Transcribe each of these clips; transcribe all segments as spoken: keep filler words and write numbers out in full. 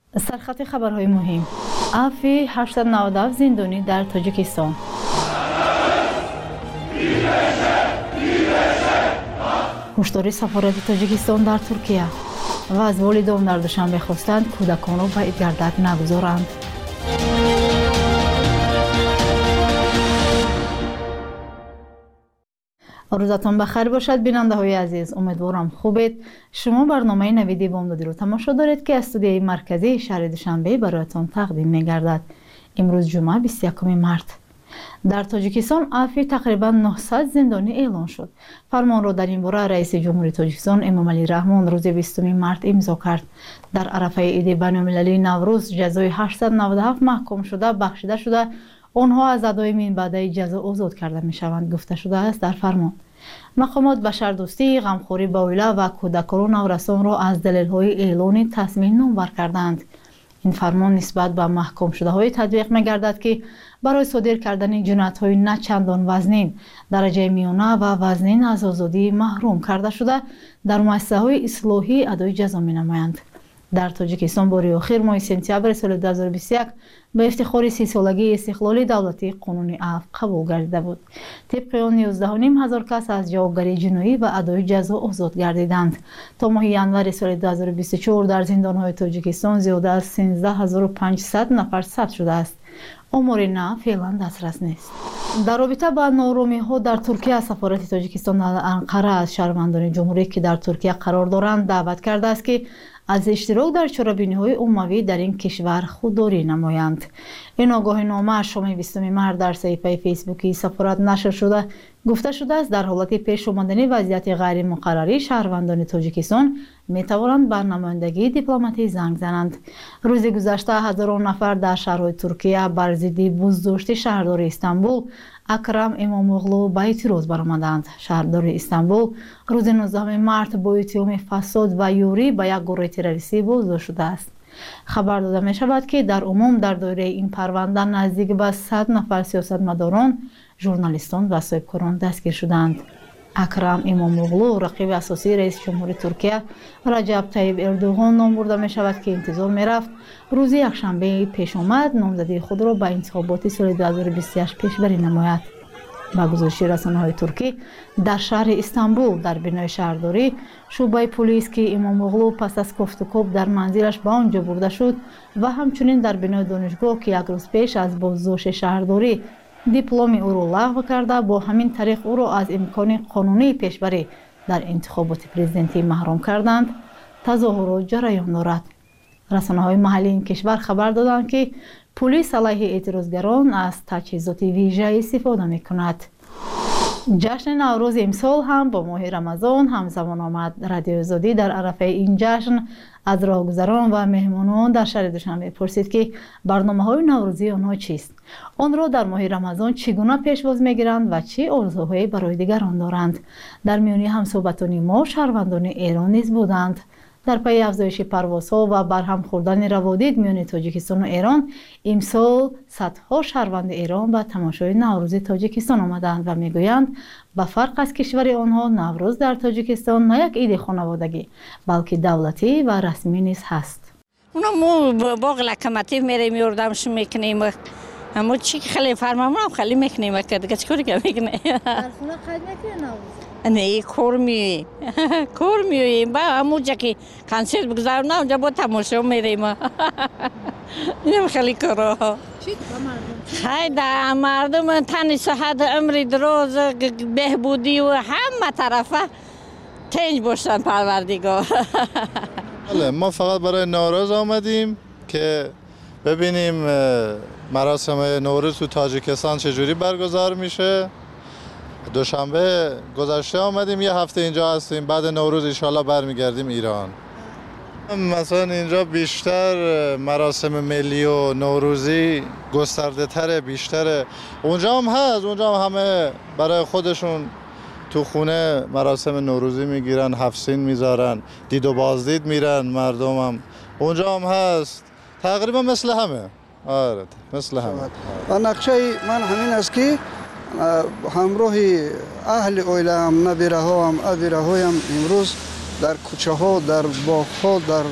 سرخط خبرهای مهم. عفو هشتصد و نود و هفت زندانی در تاجیکستان. هشدار سفارت تاجیکستان در ترکیه و از والدان در دوشنبه خواستند کودکان را به گردک نگذارند. روزتان بخیر باشد بیننده های عزیز، امیدوارم خوبید. شما برنامه نویدی بامدادی رو تماشا دارید که استودیوی مرکزی شهر دوشنبه برایتان تقدیم می گردد. امروز جمعه بیست و یکم مارس. در تاجیکستان عفو تقریبا نهصد زندانی اعلان شد. فرمان را در این باره رئیس جمهوری تاجیکستان امامعلی رحمان روز بیستم مارس امضا کرد. در عرفه عید بین‌المللی نوروز جزای هشتصد و نود و هفت محکوم شده بخشیده شده آنها از ادای من بعد جزا آزاد کرده می شوند گفته شده است در فرمان. مقامات بشردوستی، غمخوری با اویله و کودکان و نورسان را از دلیل‌های اعلان تصمیم نامور کردند. این فرمان نسبت به محکوم شده های تطبیق می گردد که برای صادر کردن جنایت‌های نه چندان وزنین، درجه میانه و وزنین از آزادی محروم کرده شده در مؤسسه‌های اصلاحی ادای جزا می نمایند. در تاجیکستان باری آخر ماه سپتامبر سال دو هزار و بیست و یک به افتخار سی سالگی استقلال دولتی قانون عفو قبول گردیده بود. طبق آن یازده و نیم هزار کس از جوابگری جنایی و ادای جزا آزاد گردیدند. تا ماه ینور سال دو هزار و بیست و چهار در زندان‌های تاجیکستان زیاده از سیزده هزار و پانصد نفر ثبت شده است. آمار نه فعلا دسترس نیست. در رابطه با نارامی‌ها در ترکیه سفارت تاجیکستان در انقره از شهروندان جمهوری که در ترکیه قرار دارند دعوت کرده است که از اشتراک در چرابینی‌های عمومی در این کشور خودداری نمایند. این آگاهی نامه شام بیستم مارس در صفحه فیسبوکی سفارت نشر شده گفته شده است در حالت پیش آمدن وضعیت غیر مقرری شهروندان تاجیکستان می توانند بر نمایندگی دیپلماتی زنگ زنند. روز گذشته هزاران نفر در شهرهای ترکیه بر ضد بازداشت شهردار استانبول اکرم اماموغلو به اعتراض برآمدند. شهردار استانبول روز نوزدهم مارس با اتهام فساد و یوری به یک گروه تروریستی بازداشت شده است. خبر داده می شود که در عموم در دایره این پرونده نزدیک به صد نفر سیاستمداران، ژورنالیستان و صاحبکاران دستگیر شدند. اکرم اماموغلو رقیب اساسی رئیس جمهور ترکیه رجب طیب اردوغان نام برده می شود که انتظار می رفت روز یکشنبه پیش آمد نامزدی خود را به انتخابات سال دو هزار و بیست و هشت پیشبری نماید. با گزارش رسانه‌های ترکی در شهر استانبول در بنای شهرداری شعبه پلیس که اماموغلو پس از کوفت و کوب در منزلش به آنجا برده شد و همچنین در بنای دانشگاه که یک روز پیش از بازداشت شهرداری دیپلم او را لغو کرده با همین طریق او را از امکان قانونی پیشبری در انتخابات پرزیدنتی محروم کردند. تظاهرات جریان دارد. رسانه‌های محلی این کشور خبر دادند که پلیس علیه اعتراضگران از تجهیزات ویژه استفاده می‌کند. جشن نوروز امسال هم با ماه رمضان همزمان آمد. رادیو آزادی در عرفه این جشن از راهگذران و مهمانان در شهر دوشنبه پرسید که برنامه‌های نوروزی آنها چیست؟ آن را در ماه رمضان چگونه پیشواز می‌گیرند و چه آرزوهایی برای دیگران دارند؟ در میان همصحبتان ما شهروندان ایران نیز بودند. در پی افزایش پروازها و برهم خوردن روابط میان تاجیکستان و ایران امسال صدها شهروند ایران به تماشای نوروز تاجیکستان آمدند و میگویند به فرق از کشور آنها نوروز در تاجیکستان نه یک عید خانوادگی بلکه دولتی و رسمی نیز هست. اونا مو باغ لکمتی میریم میوردمش میکنیم اما چی خیلی فرمامون هم خیلی میکنیم که دیگه چیکار که میکنه. در خونه قید میکنه نوروز؟ نه کور میویم کور میویم با همونجا که کنسرت بگذارم اونجا با تماشا میریم. اینم خیلی کارا چی مردم؟ خیلی مردم تن صحت عمر دراز بهبودی و همه طرفه تنج باشن پروردگار. بله ما فقط برای نوروز آمدیم که ببینیم مراسم نوروز تو تاجیکستان چجوری برگزار میشه. دوشنبه گذشته آمدیم یه هفته اینجا هستیم بعد نوروز انشالله برمیگردیم ایران. مثلا اینجا بیشتر مراسم ملی و نوروزی گسترده تره بیشتره. اونجا هم هست اونجا هم همه برای خودشون تو خونه مراسم نوروزی میگیرن هفسین میذارن دید و بازدید میرن مردم هم اونجا هم هست تقریبا مثل همه. آره مثل همه. و نقشه من همین است که همراه اهل اویله هم نبیره ها هم ابیره ها هم امروز در کوچه ها در باغ ها در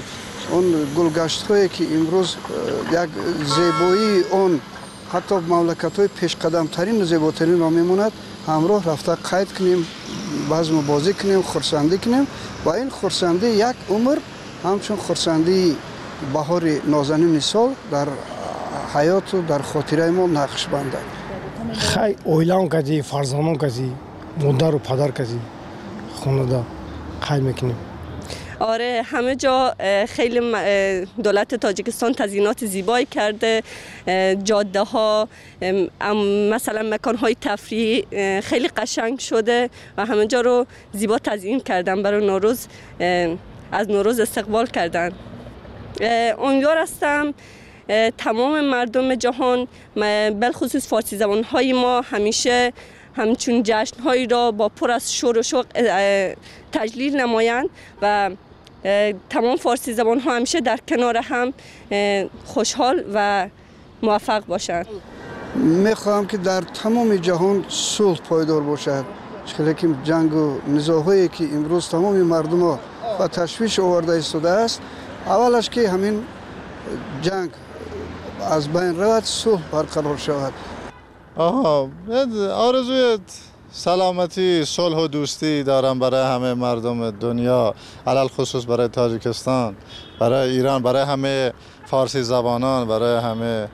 اون گلگشت‌هایی که امروز یک زیبایی اون حتی مملکت‌های پیشقدم‌ترین زیباترین را می‌ماند همراه رفته قید کنیم بزم بازی کنیم خرسندی کنیم و این خرسندی یک عمر همچون خرسندی بهار نازنین سال در حیات و در خاطره ما نقش بنده. خیلی اویلان کردی فرزانان کردی مادر و پدر کردی خانواده خیلی میکنیم. آره همه جا خیلی دولت تاجیکستان تزیینات زیبایی کرده، جاده ها مثلا مکان های تفریحی خیلی قشنگ شده و همه جا رو زیبا تزیین کردن برای نوروز، از نوروز استقبال کردن. امیدوار هستم تمام مردم جهان بالخصوص فارسی زبان های ما همیشه همچون جشن هایی را با پر از شور و شوق تجلیل نمایند و تمام فارسی زبان ها همیشه در کنار هم خوشحال و موفق باشند. میخواهم که در تمام جهان صلح پایدار باشد، چون که جنگ و نزاعی که امروز تمام مردم ها و تشویش آورده ایستاده است، اولش که همین جنگ از بین رود، صلح برقرار شود. آها آرزوی سلامتی، صلح و دوستی دارم برای همه مردم دنیا، علل خصوص برای تاجیکستان، برای ایران، برای همه فارسی زبانان، برای همه.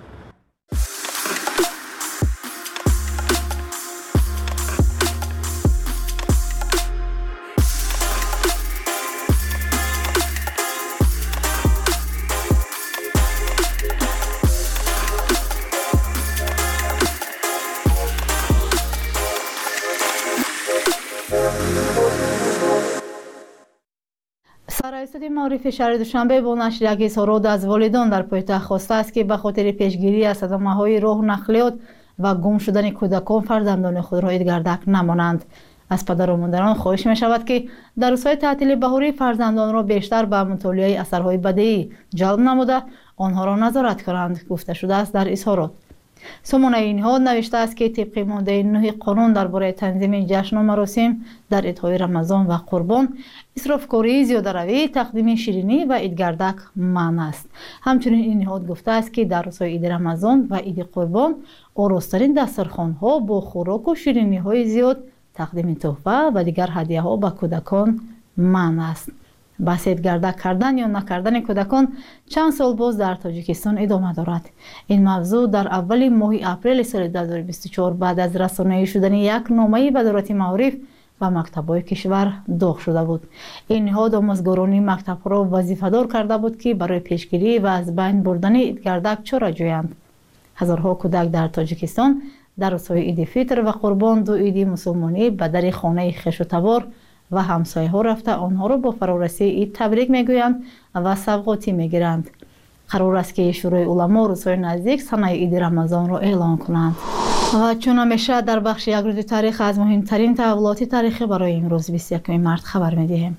سرایستاد معارف شهر دوشنبه با نشر یک اظهارات از والدان در پایتخت خواسته است که به خاطر پیشگیری از صدمه‌های راه نقلیات و گم شدن کودکان فرزندان خود را ایدگردک نمانند. از پدر و مادران خواهش می شود که در روزهای تعطیل بهاری فرزندان را بیشتر به مطالعه اثرهای بدیعی جلب نموده آنها را نظارت کنند، گفته شده است در اظهارات. سمون این نهاد نوشته است که طبق ماده نه قانون درباره تنظیم جشن و مراسم در عیدهای رمضان و قربان، اسرافکاری، زیاده‌روی، تقدیم شیرینی و عیدگردک منع است. همچنین این نهاد گفته است که در روزهای عید رمضان و عید قربان آراسترین دسترخوان‌ها با خوراک و شیرینی‌های زیاد، تقدیم تحفه و دیگر هدیه‌ها به کودکان منع است. بحث عیدگردک کردن یا نکردن کودکان چند سال باز در تاجیکستان ادامه دارد. این موضوع در اول ماه اپریل سال دو هزار و بیست و چهار بعد از رسانه‌ای شدن یک نامه وزارت معارف و مکتب‌های کشور داغ شده بود. این نهاد آموزگاران مکتب‌ها را وظیفه‌دار کرده بود که برای پیشگیری و از بین بردن عیدگردک چاره جویند. هزارها کودک در تاجیکستان در روزهای عید فطر و قربان، دو عید مسلمانی، به در خانه خویش و تبار و همسایه ها رفته آنها را با فرارسی عید تبریک میگویند و سوغاتی میگیرند. قرار است که شورای علما روزهای نزدیک سنه عید رمضان را اعلان کنند. و چون همیشه در بخش یک روز تاریخ از مهمترین تحولات تاریخی برای امروز بیست و یکم مارس خبر میدهیم.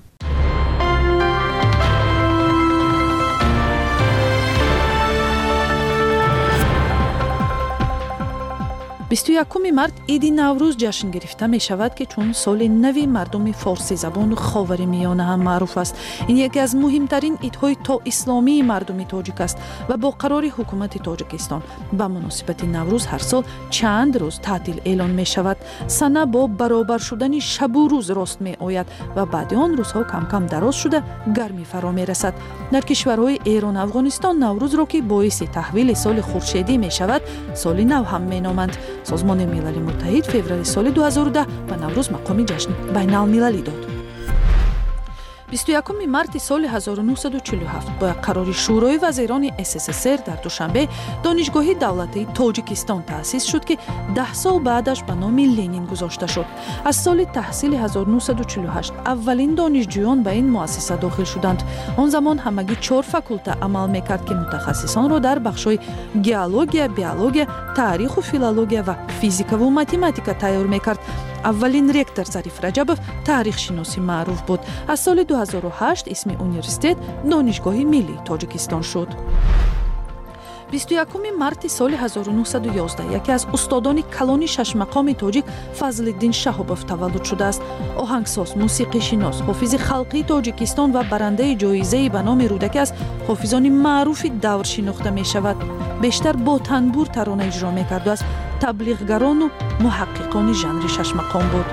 بیست و یکم مارس عید نوروز جشن گرفته می شود که چون سال نو مردم فارسی زبان خاورمیانه هم معروف است. این یکی از مهمترین عیدهای تا اسلامی مردم تاجیک است و با قرار حکومت تاجیکستان به مناسبت نوروز هر سال چند روز تعطیل اعلان می شود. سنه با برابر شدن شب و روز راست می آید و بعد آن روزها کم کم دراز شده گرمی فرا می رسد. در کشورهای ایران و افغانستان نوروز را که باعث تحویل سال خورشیدی می شود سال نو هم می نامند. سازمان ملل متحد فوریه سال دو هزار و ده به نوروز مقام جشن بین المللی داد. بیست و یکم مارس سال هزار و نهصد و چهل و هفت با قرار شورای وزیران اس اس اس ار در دوشنبه دانشگاه دولتی تاجیکستان تأسیس شد که ده سال بعدش به نام لنین گذاشته شد. از سال تحصیل هزار و نهصد و چهل و هشت اولین دانشجویان به این مؤسسه داخل شدند. آن زمان همگی چهار فاکولته عمل میکرد که متخصصان را در بخش‌های گئولوژیا، بیولوژیا، تاریخ و فیلولوژیا و فیزیکا و متماتیکا تیار میکرد. اولین رکتور ظریف رجبوف تاریخ شناسی معروف بود. از سال دو هزار و هشت اسم اونیورسیتت دانشگاه ملی تاجیکستان شد. بیست و یکم مارت سال هزار و نهصد و یازده یکی از استادان کلان شش مقام تاجیک فضل‌الدین شهابов تولد شده است. آهنگساز، موسیقی شناس، حافظ خلقی تاجیکستان و برنده جایزه به نام رودکی از حافظان معروف دور شناخته می شود. بیشتر با تنبور ترانه اجرا می کرد و از تبلیغگران و محققان ژانر شش مقام بود.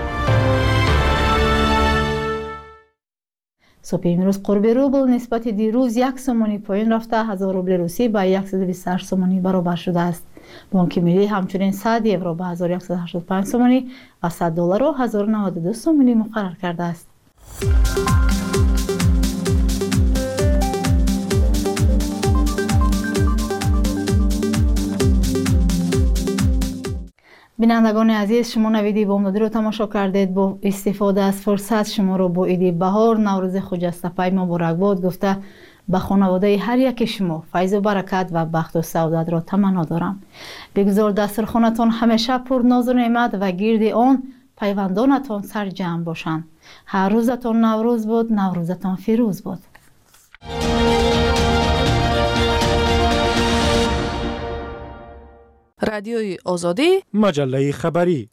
صبح امروز قرب روبل نسبت دیروز یک سومانی پایین رفته، هزار روبل روسی به صد و بیست و هشت سومانی برابر شده است. بانک ملی همچنین صد یورو به هزار و صد و هشتاد و پنج سومانی و صد دلار را هزار و نود و دو سومانی مقرر کرده است. بینندگان عزیز، شما نویدی بامدادی رو تماشا کردید. با استفاده از فرصت شما رو با عید بهار نوروز خجسته پیما مبارک باد گفته به خانواده هر یک شما فیض و برکت و بخت و سعادت را تمنا دارم. بگذار دسترخوانتان همیشه پر ناز و نعمت و گرد آن پیوندانتان سر جمع باشند. هر روزتان نوروز باد، نوروزتان فیروز باد. رادیوی آزادی، مجله خبری.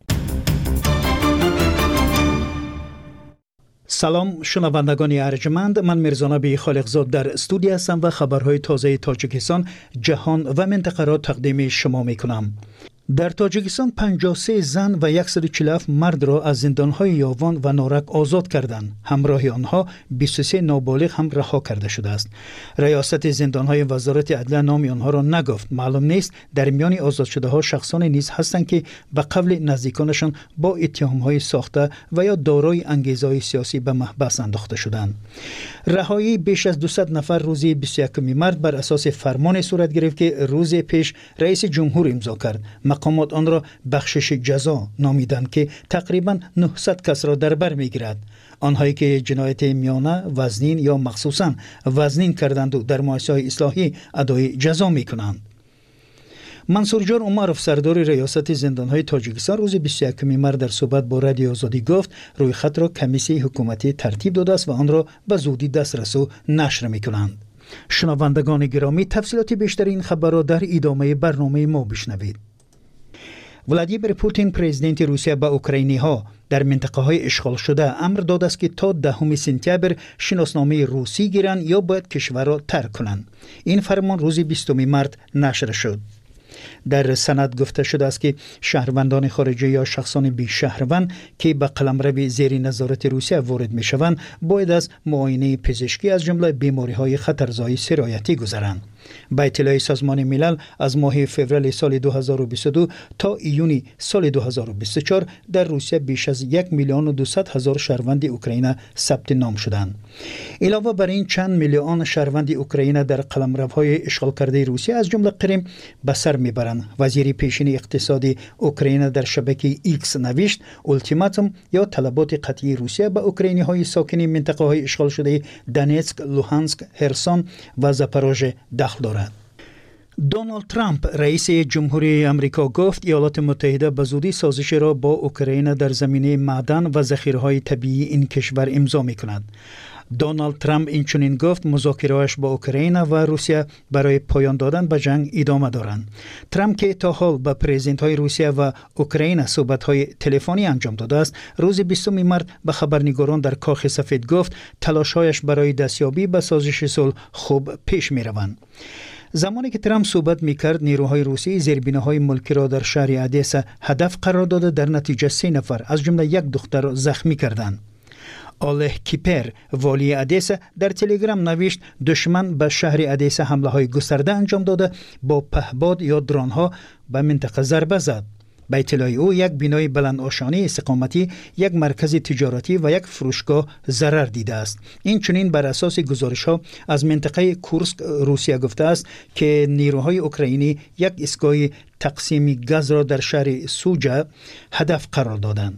سلام شنوندگان ارجمند، من میرزانبی خالقزاد در استودیو هستم و خبرهای تازه تاجیکستان، جهان و منطقه را تقدیم شما میکنم. در تاجیکستان پنجاه و سه زن و صد و چهل و هفت مرد را از زندانهای یاوان و نارک آزاد کردند. همراه آنها بیست و سه نابالغ هم رها کرده شده است. ریاست زندانهای وزارت عدلیه نام آنها را نگفت. معلوم نیست در میان آزاد شده ها شخصان نیز هستند که به قول نزدیکانشان با اتهامهای ساخته و یا دارای انگیزهای سیاسی به محبس انداخته شدند. رهایی بیش از دویست نفر روز بیست و یکم مارت بر اساس فرمان صورت گرفت که روز پیش رئیس جمهور امضا کرد. مقامات آن را بخشش جزا نامیدند که تقریباً نهصد کس را در بر میگیرد. آنهایی که جنایت میانه، وزنین یا مخصوصاً وزنین کردند و در مؤسسه‌های اصلاحی ادای جزا میکنند. منصور جان عمرов سردار ریاست زندانهای تاجیکستان روز بیست و یکم مارت در صحبت با رادیو آزادی گفت روی خط را کمیسیون حکومتی ترتیب داده است و آن را به زودی دسترس و نشر میکنند. شنوندگان گرامی، تفصیلات بیشتر این خبر را در ادامه برنامه ما بشنوید. ولادیمیر پوتین پرزیدنت روسیه به اوکراینی ها در منطقه های اشغال شده امر داده است که تا دهم سپتامبر شناسنامه روسی گیرند یا باید کشور را ترک کنند. این فرمان روز بیستم مارت نشر شد. در سند گفته شده است که شهروندان خارجی یا شخصان بی شهروند که به قلمرو زیر نظارت روسیه وارد می شوند باید از معاینه پزشکی از جمله بیماری های خطرزای سرایتی گذرند. با اطلاع سازمان ملل از ماه فوریه سال دو هزار و بیست و دو تا ایونی سال دو هزار و بیست و چهار در روسیه بیش از یک میلیون و دویست هزار شهروند اوکراین ثبت نام شدند. علاوه بر این چند میلیون شهروند اوکراین در قلمروهای اشغال کرده روسیه از جمله قرم به سر میبرند. وزیر پیشین اقتصادی اوکراین در شبکه ایکس نوشت اولتیماتوم یا طلبات قطعی روسیه به اوکراینی های ساکن منطقه های اشغال شده دونتسک، لوهانسک، هرسون و زاپاروژه داخل دارد. دونالد ترامپ رئیس جمهوری آمریکا گفت ایالات متحده به زودی سازش را با اوکراین در زمینه معدن و ذخیره‌های طبیعی این کشور امضا می‌کند. دونالد ترامپ اینچنین گفت مذاکره‌اش با اوکراین و روسیه برای پایان دادن به جنگ ادامه دارند. ترامپ که تا حال با پرزیدنت‌های روسیه و اوکراین صحبت‌های تلفنی انجام داده است، روز بیستم مارت به خبرنگاران در کاخ سفید گفت تلاش‌هایش برای دستیابی به سازش صلح خوب پیش می‌روند. زمانی که ترامپ صحبت می‌کرد، نیروهای روسی زیربناهای ملکی را در شهر ادیسا هدف قرار داده، در نتیجه سه نفر از جمله یک دختر را زخمی کردند. آله کیپر والی ادیسا در تلگرام نوشت دشمن به شهر ادیسا حمله های گسترده انجام داده، با پهباد یا درون ها به منطقه ضربه زد. به اطلاع او یک بنای بلند آشانی استقامتی، یک مرکز تجارتی و یک فروشگاه ضرر دیده است. این چنین بر اساس گزارش ها از منطقه کورسک روسیه گفته است که نیروهای اوکراینی یک ایستگاه تقسیم گاز را در شهر سوجا هدف قرار دادند.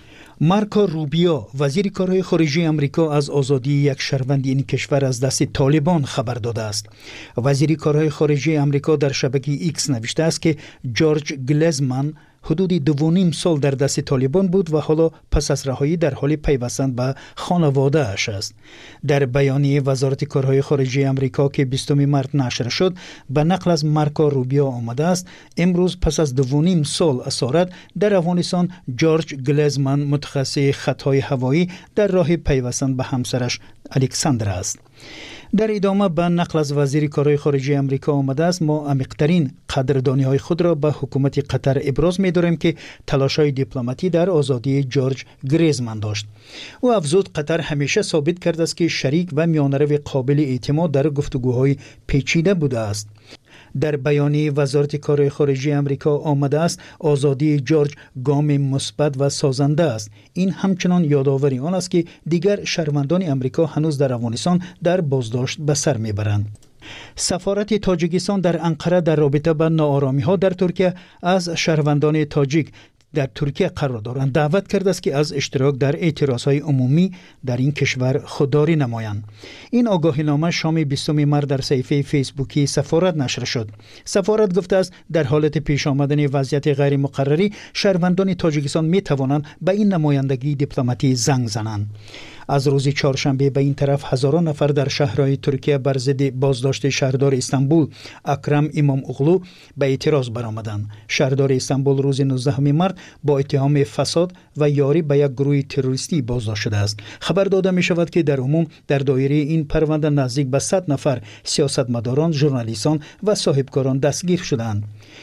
مارکو روبیو وزیر کارهای خارجه آمریکا از آزادی یک شهروند این کشور از دست طالبان خبر داده است. وزیر کارهای خارجه آمریکا در شبکه ایکس نوشته است که جورج گلزمن حدود دو و نیم سال در دست طالبان بود و حالا پس از رهایی در حال پیوستن به خانواده اش است. در بیانیه وزارت کارهای خارجه آمریکا که بیستم مارس نشر شد به نقل از مارکو روبیو آمده است امروز پس از دو و نیم سال اسارت در افغانستان جورج گلزمن متخصص خطهای هوایی در راه پیوستن به همسرش الکساندر است. در ادامه به نقل از وزیر کارهای خارجه آمریکا آمده است ما عمیق‌ترین قدردانی های خود را به حکومت قطر ابراز می داریم که تلاش های دیپلماتی در آزادی جورج گریزمن داشت. او افزود قطر همیشه ثابت کرده است که شریک و میانرو قابل اعتماد در گفتگوهای پیچیده بوده است. در بیانیه وزارت کارهای خارجه آمریکا آمده است آزادی جورج گام مثبت و سازنده است. این همچنان یادآوری آن است که دیگر شهروندان آمریکا هنوز در افغانستان در بازداشت به سر میبرند. سفارت تاجیکستان در انقره در رابطه با ناآرامی ها در ترکیه از شهروندان تاجیک در ترکیه قرار دارند دعوت کرده است که از اشتراک در اعتراضهای عمومی در این کشور خودداری نمایند. این آگاهینامه شام بیستم مارس در صفحه فیسبوکی سفارت نشر شد. سفارت گفته است در حالت پیش آمدن وضعیت غیر مقرری شهروندان تاجیکستان می توانند به این نمایندگی دیپلماتی زنگ زنند. از روز چهارشنبه به این طرف هزاران نفر در شهرهای ترکیه بر ضد بازداشت شهردار استانبول اکرم امام اغلو به اعتراض برآمدند. شهردار استانبول روز نوزدهم مارس با اتهام فساد و یاری به یک گروه تروریستی بازداشت شده است. خبر داده می شود که در عموم در دایره این پرونده نزدیک به صد نفر سیاستمداران، ژورنالیستان و صاحبکاران دستگیر شدند.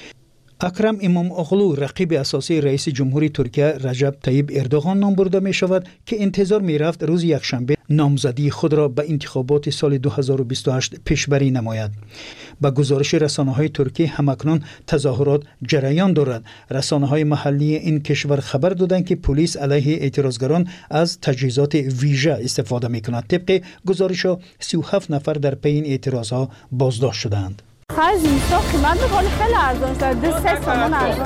اکرم امام اغلو رقیب اساسی رئیس جمهوری ترکیه رجب طیب اردوغان نام برده می شود که انتظار می رفت روز یکشنبه نامزدی خود را به انتخابات سال دو هزار و بیست و هشت پیشبری نماید. با گزارش رسانه‌های ترکی همکنون تظاهرات جریان دارد. رسانه‌های محلی این کشور خبر دادند که پلیس علیه اعتراضگران از تجهیزات ویژه استفاده می‌کند. طبق گزارش‌ها سی و هفت نفر در پی این اعتراض‌ها بازداشت شدند. خرج اینستا قیمت بخوری خیلی ارزان شد. دو سه تومان ارزان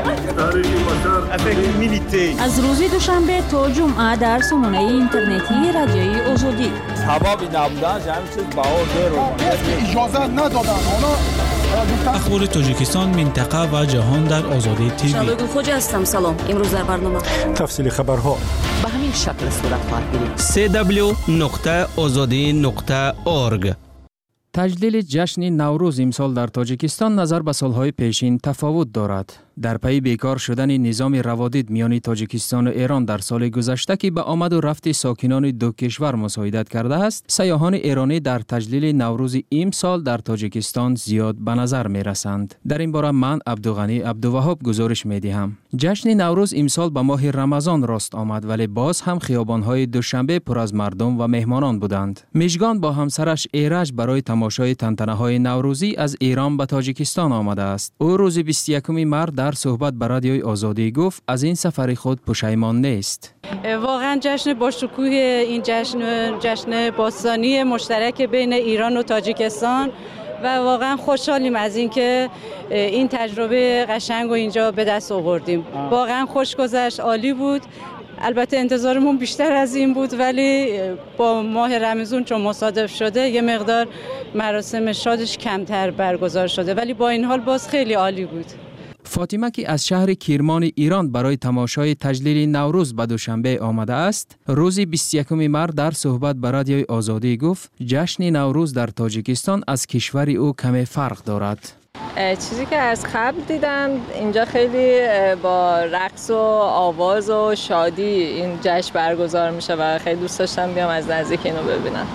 شد. از روز دوشنبه تا جمعه در سامانه اینترنتی رادیوی آزادی حبابی نبودن جمعی چیز بها دیر اجازه ندادن. اخبار تاجیکستان، منطقه و جهان در آزادی تیوی. شبگو خوجه هستم. سلام. امروز در برنامه تفصیل خبرها به همین شکل صورت خواهد گرفت. سی دبلیو نقطه آزادی نقطه اورگ. تجلیل جشن نوروز امسال در تاجیکستان نظر به سالهای پیشین تفاوت دارد. در پی بیکار شدن نظام روادید میان تاجیکستان و ایران در سال گذشته که به آمد و رفت ساکنان دو کشور مساعدت کرده است، سیاحان ایرانی در تجلیل نوروز امسال در تاجیکستان زیاد به نظر می رسند. در این باره من عبدالغنی عبدالوهاب گزارش می دهم. جشن نوروز امسال به ماه رمضان راست آمد ولی باز هم خیابان‌های دوشنبه پر از مردم و مهمانان بودند. میژگان با همسرش ایرج برای تماشای تنتنه‌های نوروزی از ایران به تاجیکستان آمده است. او روز بیست و یکم مارس در صحبت به رادیوی آزادی گفت از این سفر خود پشیمان نیست. واقعا جشن با شکوه این جشن جشن باستانی مشترک بین ایران و تاجیکستان و واقعا خوشحالیم از اینکه این تجربه قشنگ و اینجا به دست آوردیم. واقعا خوش گذشت، عالی بود. البته انتظارمون بیشتر از این بود ولی با ماه رمضان چون مصادف شده یه مقدار مراسم شادش کمتر برگزار شده ولی با این حال باز خیلی عالی بود. فاطمه که از شهر کرمان ایران برای تماشای تجلیل نوروز به دوشنبه آمده است، روز بیست و یکم مارس در صحبت به رادیوی آزادی گفت جشن نوروز در تاجیکستان از کشور او کمی فرق دارد. چیزی که از قبل دیدم اینجا خیلی با رقص و آواز و شادی این جشن برگزار میشه و خیلی دوست داشتم بیام از نزدیک اینو ببینم.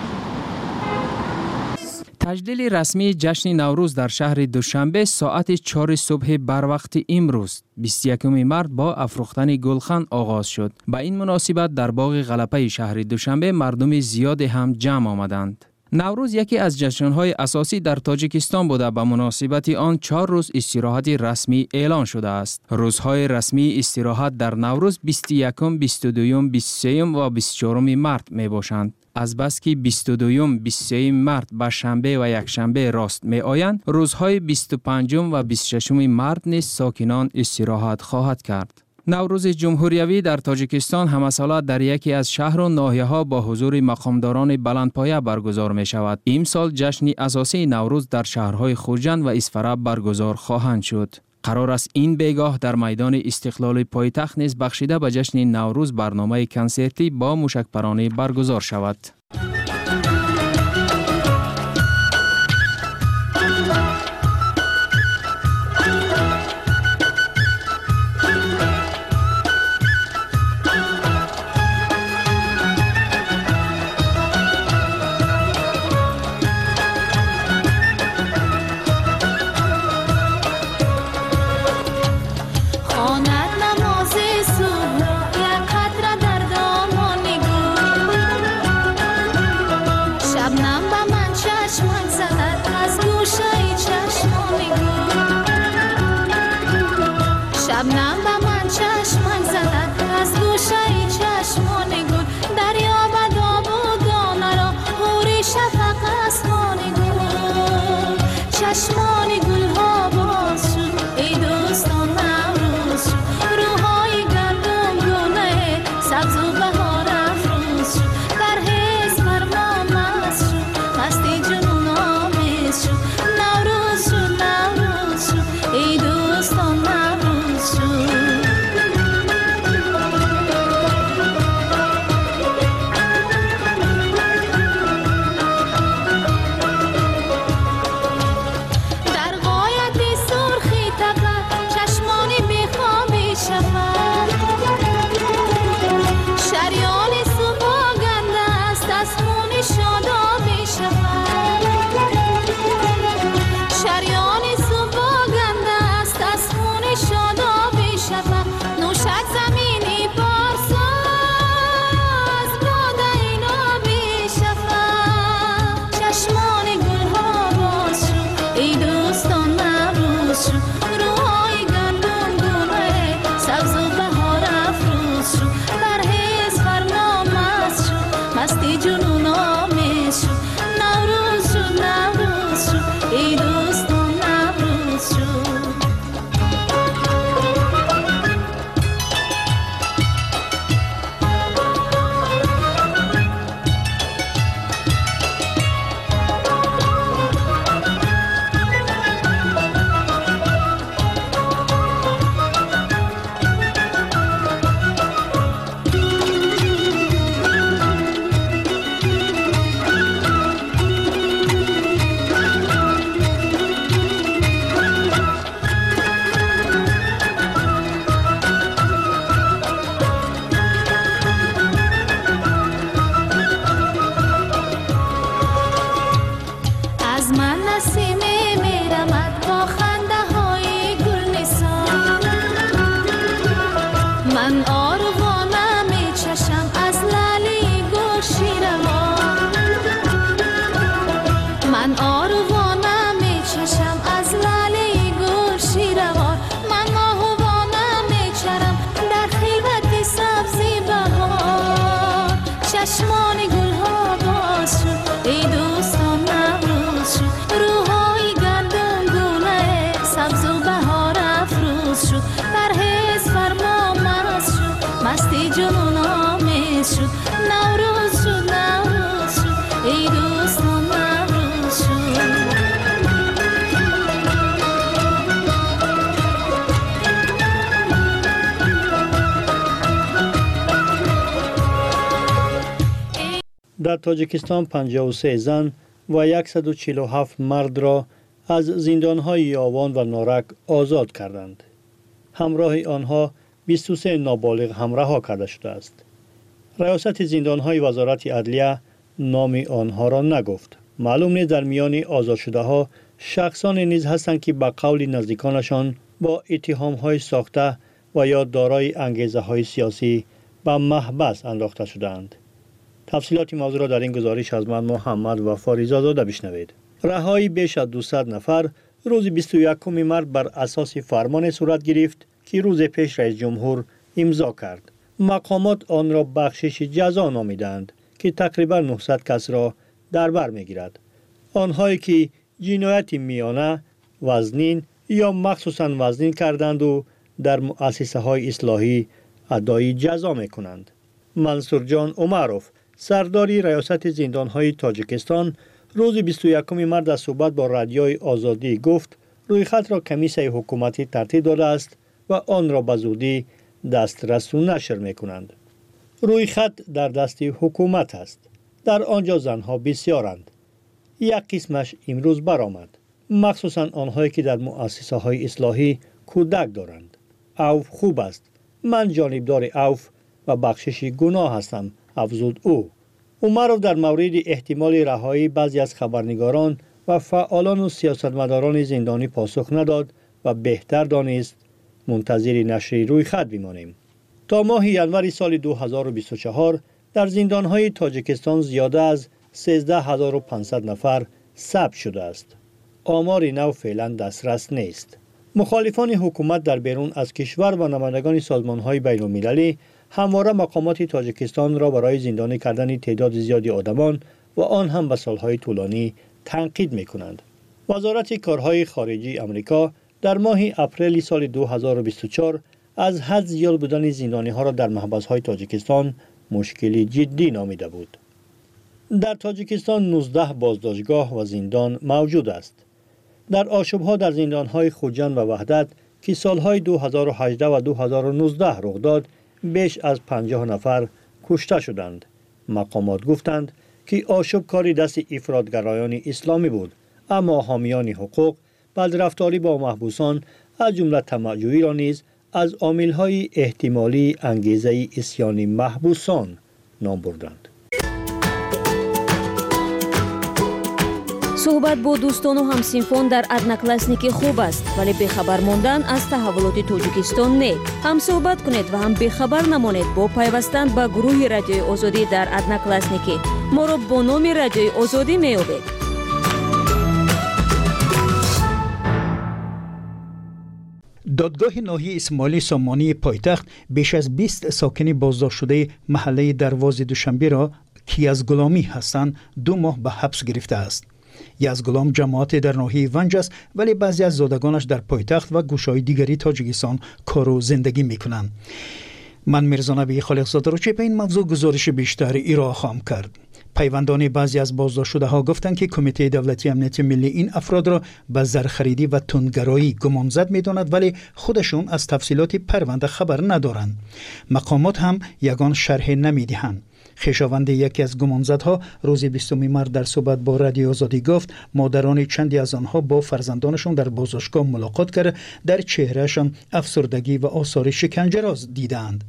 تجلیل رسمی جشن نوروز در شهر دوشنبه ساعت چهار صبح بر وقت امروز بیست و یکم مارس با افروختن گلخن آغاز شد. با این مناسبت در باغ غلپه شهر دوشنبه مردم زیاد هم جمع آمدند. نوروز یکی از جشن‌های اساسی در تاجیکستان بوده. به مناسبت آن چهار روز استراحت رسمی اعلان شده است. روزهای رسمی استراحت در نوروز بیست و یکم، بیست و دوم، بیست و سوم و بیست و چهارم مارس می باشند. از بس که بیست و دوم، بیست و سوم مارس به شنبه و یک شنبه راست می آیند، روزهای بیست و پنجم و بیست و ششم مارس نیز ساکنان استراحت خواهد کرد. نوروز جمهوریوی در تاجیکستان همه ساله در یکی از شهر و ناحیه‌ها با حضور مقامداران بلندپایه برگزار می شود. امسال جشن اساسی نوروز در شهرهای خوجند و اسفره برگزار خواهند شد. قرار است این بیگاه در میدان استقلال پایتخت نیز بخشیده به جشن نوروز برنامه کنسرتی با موشکپرانی برگزار شود. در تاجیکستان پنجاه و سه زن و صد و چهل و هفت مرد را از زندانهای یاوان و نارک آزاد کردند. همراه آنها بیست و سه نابالغ هم رها کرده شده است. ریاست زندانهای وزارت عدلیه نام آنها را نگفت. معلوم نیست در میان آزاد شده ها شخصان نیز هستند که به قول نزدیکانشان با اتهام‌های ساخته و یا دارای انگیزه‌های سیاسی به محبس انداخته شدند. تفصیلات موضوع را در این گزارش از من محمد و فاریزا زاده بشنوید. رهایی بیش از دویست نفر روز بیست و یکم مارس بر اساس فرمان صورت گرفت که روز پیش رئیس جمهور امضا کرد. مقامات آن را بخشش جزا نامیدند که تقریبا نهصد کس را در بر میگیرد. آنهایی که جنایت میانه، وزنین یا مخصوصاً وزنین کردند و در مؤسسه های اصلاحی ادای جزا میکنند. منصور جان عمروف، سرداری ریاست زندانهای تاجیکستان، روز بیست و یکم مارس در صحبت با رادیوی آزادی گفت رویخط را کمیسیون حکومتی ترتیب داده است و آن را به زودی دسترس و نشر می‌کنند. رویخط در دست حکومت است. در آنجا زنها بسیارند. یک قسمش امروز برآمد. مخصوصا آنهایی که در مؤسسه های اصلاحی کودک دارند. عوف خوب است. من جانبدار عوف و بخشش گناه هستم، افزود او. اومرو در مورد احتمال رهایی بعضی از خبرنگاران و فعالان و سیاستمداران زندانی پاسخ نداد و بهتر دانست منتظر نشر رویخط بمانیم. تا ماه ینور سال دو هزار و بیست و چهار در زندانهای تاجیکستان زیاده از سیزده هزار و پانصد نفر ثبت شده است. آمار نو فعلا دسترس نیست. مخالفان حکومت در بیرون از کشور و نمایندگان سازمان‌های بین‌المللی همواره مقامات تاجیکستان را برای زندانی کردن تعداد زیادی آدمان و آن هم به سالهای طولانی تنقید می‌کنند. وزارت کارهای خارجی آمریکا در ماه اپریل سال دو هزار و بیست و چهار از حد زیاد بودن زندانی‌ها را در محبس‌های تاجیکستان مشکلی جدی نامیده بود. در تاجیکستان نوزده بازداشتگاه و زندان موجود است. در آشوب‌ها در زندان‌های خوجند و وحدت که سالهای دو هزار و هجده و دو هزار و نوزده رخ داد، بیش از پنجاه نفر کشته شدند. مقامات گفتند که آشوب کاری دست افراطگرایان اسلامی بود، اما حامیان حقوق بدرفتاری با محبوسان از جمله طمع‌جویی را نیز از عامل‌های احتمالی انگیزه عصیان محبوسان نام بردند. صحبت با دوستان و همسنفان در ادناکلاسنیکی خوب است، ولی بخبر ماندن از تحولات تاجیکستان نه. هم صحبت کنید و هم بخبر نمانید با پیوستن به گروه رادیوی آزادی در ادناکلاسنیکی. ما را با نام رادیوی آزادی می‌یابید. دادگاه ناحیه اسماعیل سامانی پایتخت بیش از بیست ساکن بازداشت شده محله دروازه دوشنبه را که از غلامی هستند دو ماه به حبس گرفته است. یزگلام جماعت در ناحیه ونج است، ولی بعضی از زادگانش در پایتخت و گوشه‌های دیگری تاجیکستان کار و زندگی میکنند. من میرزانبی خالقزاده را چه به این موضوع گزارش بیشتر ارائه خواهم کرد. پیوندان بعضی از بازداشت شده ها گفتند که کمیته دولتی امنیت ملی این افراد را به زرخریدی و تندگرایی گمانزد می‌داند، ولی خودشون از تفصیلات پرونده خبر ندارند. مقامات هم یگان شرح نمی‌دهند. خویشاوند یکی از گمانزدها روز بیستم مارس در صحبت با رادیو آزادی گفت مادران چندی از آنها با فرزندانشان در بازداشتگاه ملاقات کرده در چهرهشان افسردگی و آثار شکنجه را دیدند.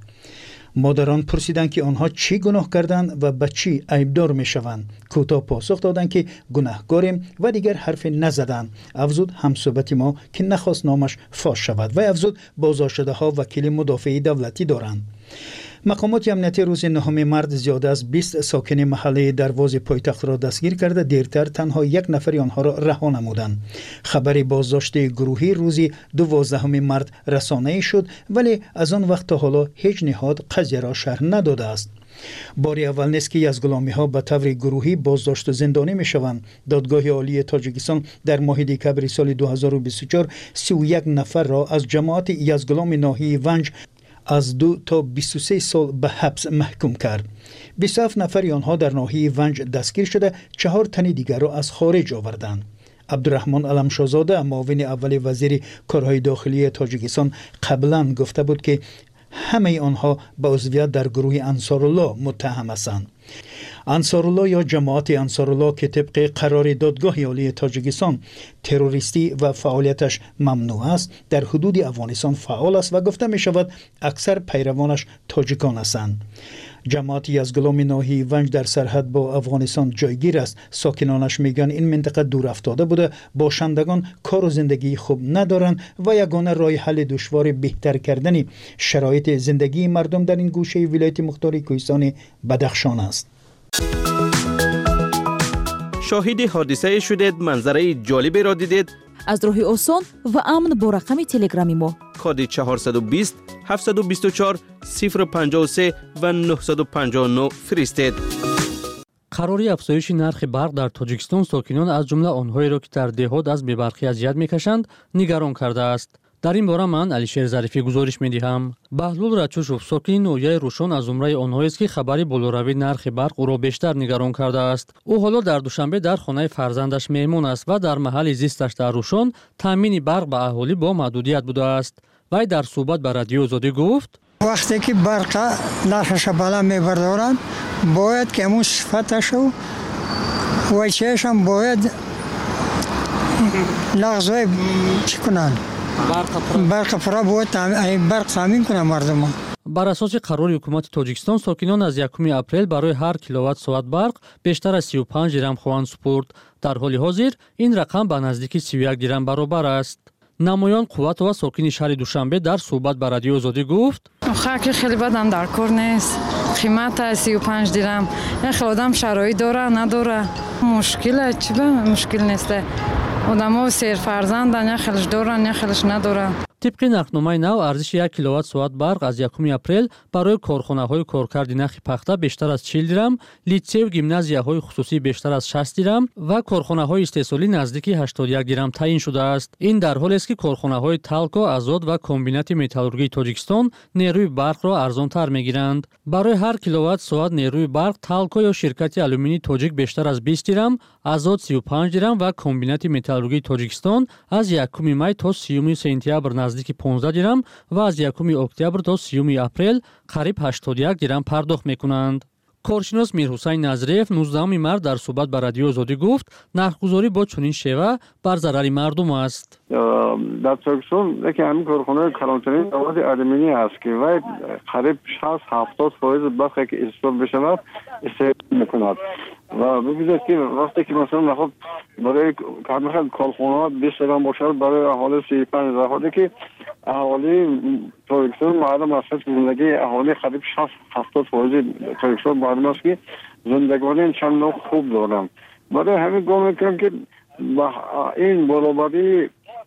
مادران پرسیدند که آنها چی گناه کردند و به چی عیبدار می شوند. کوتاه پاسخ دادند که گناهکاریم و دیگر حرف نزدند. افزود همصحبت ما که نخواست نامش فاش شود و افزود بازداشت شده ها وکیل مدافع دولتی دارند. مقامات امنیتی روز نهم مارس زیاده از بیست ساکن محله دروازه پایتخت را دستگیر کرده. دیرتر تنها یک نفر آنها را رها نمودند. خبر بازداشت گروهی روز دوازدهم مارس رسانه‌ای شد، ولی از آن وقت تا حالا هیچ نهاد قضیه را شرح نداده است. باری اول نیست که یزگلامی ها به طور گروهی بازداشت و زندانی می شوند. دادگاه عالی تاجیکستان در ماه دکبر سال دو هزار و بیست و چهار سی و یک نفر را از جماعت یزگلام ناحیه ونج از دو تا بیست و سه سال به حبس محکوم کرد. بیست و هفت نفر آنها در ناحیه ونج دستگیر شده، چهار تن دیگر را از خارج آوردند. عبدالرحمن علمشاهزاده معاون اول وزیر کارهای داخلی تاجیکستان قبلا گفته بود که همه آنها به عضویت در گروه انصارالله متهم هستند. انصارالله یا جماعت انصارالله که طبق قرار دادگاه عالی تاجیکستان تروریستی و فعالیتش ممنوع است، در حدود افغانستان فعال است و گفته می شود اکثر پیروانش تاجیکان هستند. جماعت یزگلام ناحیه ونج در سرحد با افغانستان جایگیر است. ساکنانش میگن این منطقه دور افتاده بوده، باشندگان کار و زندگی خوب ندارند و یگانه راه حل دشوار بهتر کردن شرایط زندگی مردم در این گوشه ولایت مختار کوهستان بدخشان است. شاهد حادثه شدید، منظره جالبی را دیدید؟ از راه آسان و امن با رقم تلگرامی ما کد چهارصد و بیست هفتصد و بیست و چهار صفر پنجاه و سه و نهصد و پنجاه و نه فرستید. قراری افزایش نرخ برق در تاجیکستان ساکنان از جمله آنهایی را که در دهات از بی‌برقی اذیت می‌کشند نگران کرده است. дар ин бора ман алишер зарифӣ гузориш медиҳам. Баҳлул Рачушов сокини ноҳияи Рӯшон аз умраи онҳоест ки хабари болоравии нархи барқ ӯро бештар нигарон кардааст. Ӯ ҳоло дар Душанбе дар хонаи фарзандаш меҳмон аст ва дар маҳалли зисташ дар Рӯшон таъмини барқ ба аҳолӣ бо маҳдудият будааст. Вай дар суҳбат ба Радиои Озодӣ гуфт: вақте ки барқа нархаша баланд мебардоранд, бояд ки ҳамун сифаташу вайчаашам бояд нағзои чӣ кунанд, барқа пура бояд барқ таъмин кунанд мардумон. бар асоси қарори ҳукумати Тоҷикистон сокинон аз якуми апрел барои ҳар киловатт-соат барқ бештар аз сию панҷ дирам хоҳанд супурд. Дар ҳоли ҳозир ин рақам ба наздики сию як дирам баробар аст. намоён Қувватова сокини шаҳри Душанбе дар суҳбат ба Радиои Озодӣ гуфт: хаки хеле бадам дар кор нест, қимата сию панҷ дирам, хеле одам шароит дора надора, мушкила чӣ ба мушкил нест, одамо серфарзандан, я хелеш доран, я хелеш надоран. тибқи нархномаи нав арзиши як киловатт-соат барқ аз якуми апрел барои корхонаҳои коркарди нахи пахта бештар аз чил дирам, литсею гимназияҳои хусусӣ бештар аз шаст дирам ва корхонаҳои истеҳсолӣ наздики ҳаштод и як дирам таъин шудааст. ин дар ҳолест ки корхонаҳои Талко, Азот ва Комбинати металлургии Тоҷикистон нерӯи барқро арзонтар мегиранд. барои ҳар киловатт-соат нерӯи барқ Талко ё ширкати алюминии Тоҷик бештар аз бист дирам, Азот сию панҷ дирам ва Комбинати металлургии Тоҷикистон аз якуми май то сиюми сентябр наздики понздаҳ дирам ва аз якуми октябр то сиюми апрел қариб ҳаштод и як дирам пардохт мекунанд. коршинос Мирҳусайн Назриев нуздаҳуми март дар суҳбат ба Радиои Озодӣ гуфт: нархгузорӣ бо чунин шева бар зарари мардум аст. дар Тоҷикистон яке ҳамин корхонаи калонтарин заводи алюминий аст ки вай қариб шаст ҳафтод фоиз барқе ки истифода бешавад истифода мекунад ва бибинед ки вақте ки масалан нахоб барои камихел корхонаҳо бист дирам бошад, барои аҳоли си и панҷ заходе ки аҳоли Тоҷикистон маълум аст ки зиндагии аҳоли қариб шаст ҳафтод фоизи Тоҷикистон маълум аст ки зиндагони чандон хуб доранд. барои ҳамин гом мекунам ки ин баробарии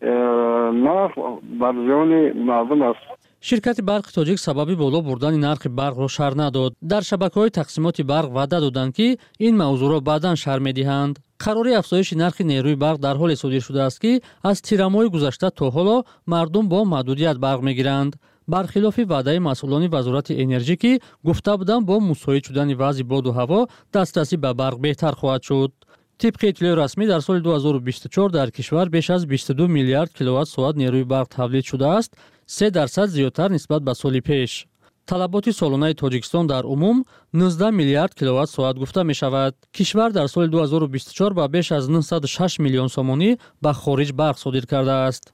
нарх бар зиёни мардум аст. ширкати барқи Тоҷик сабаби боло бурдани нархи барқро шарҳ надод. дар шабакаҳои тақсимоти барқ ваъда доданд ки ин мавзӯъро баъдан шарҳ медиҳанд. қарори афзоиши нархи нерӯи барқ дар ҳоле содир шудааст ки аз тирамоҳи гузашта то ҳоло мардум бо маҳдудият барқ мегиранд. бархилофи ваъдаи масъулони вазорати энержӣ ки гуфта буданд бо мусоид шудани вазъи боду ҳаво дастрасӣ ба барқ беҳтар хоҳад шуд. тибқи иттилои расмӣ дар соли ду ҳазору бисту чор дар кишвар беш аз бисту ду миллиард киловатт-соат нерӯи барқ тавлид шудааст, се дарсад зиёдтар нисбат ба соли пеш. талаботи солонаи Тоҷикистон дар умум нуздаҳ миллиард киловатт-соат гуфта мешавад. кишвар дар соли ду ҳазору бисту чор ба беш аз нуҳсаду шаш миллион сомонӣ ба хориҷ барқ содир кардааст.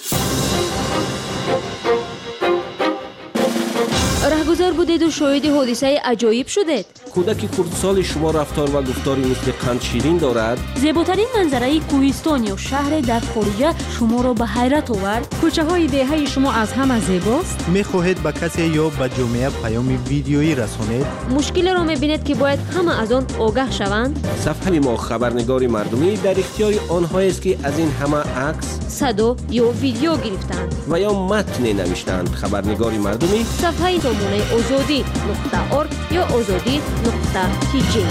раҳгузор будеду шоҳиди ҳодисаи аҷоиб шудед. кӯдаки хурдсоли шумо рафтор ва гуфтори мисли қандширин дорад? зеботарин манзараи кӯҳистон ё шаҳре дар хориҷа шуморо ба ҳайрат овард? кӯчаҳои деҳаи шумо аз ҳама зебост? мехоҳед ба касе ё ба ҷомеа паёми видеоӣ расонед? мушкилеро мебинед ки бояд ҳама аз он огаҳ шаванд? сафҳаи мо хабарнигори мардумӣ дар ихтиёри онҳоест ки аз ин ҳама акс, садо ё видео гирифтанд ва ё матне навиштанд. хабарнигори мардумӣ сафҳаи сомонаи озодӣ нуқта орг ё озодӣ нуқта тиҷи.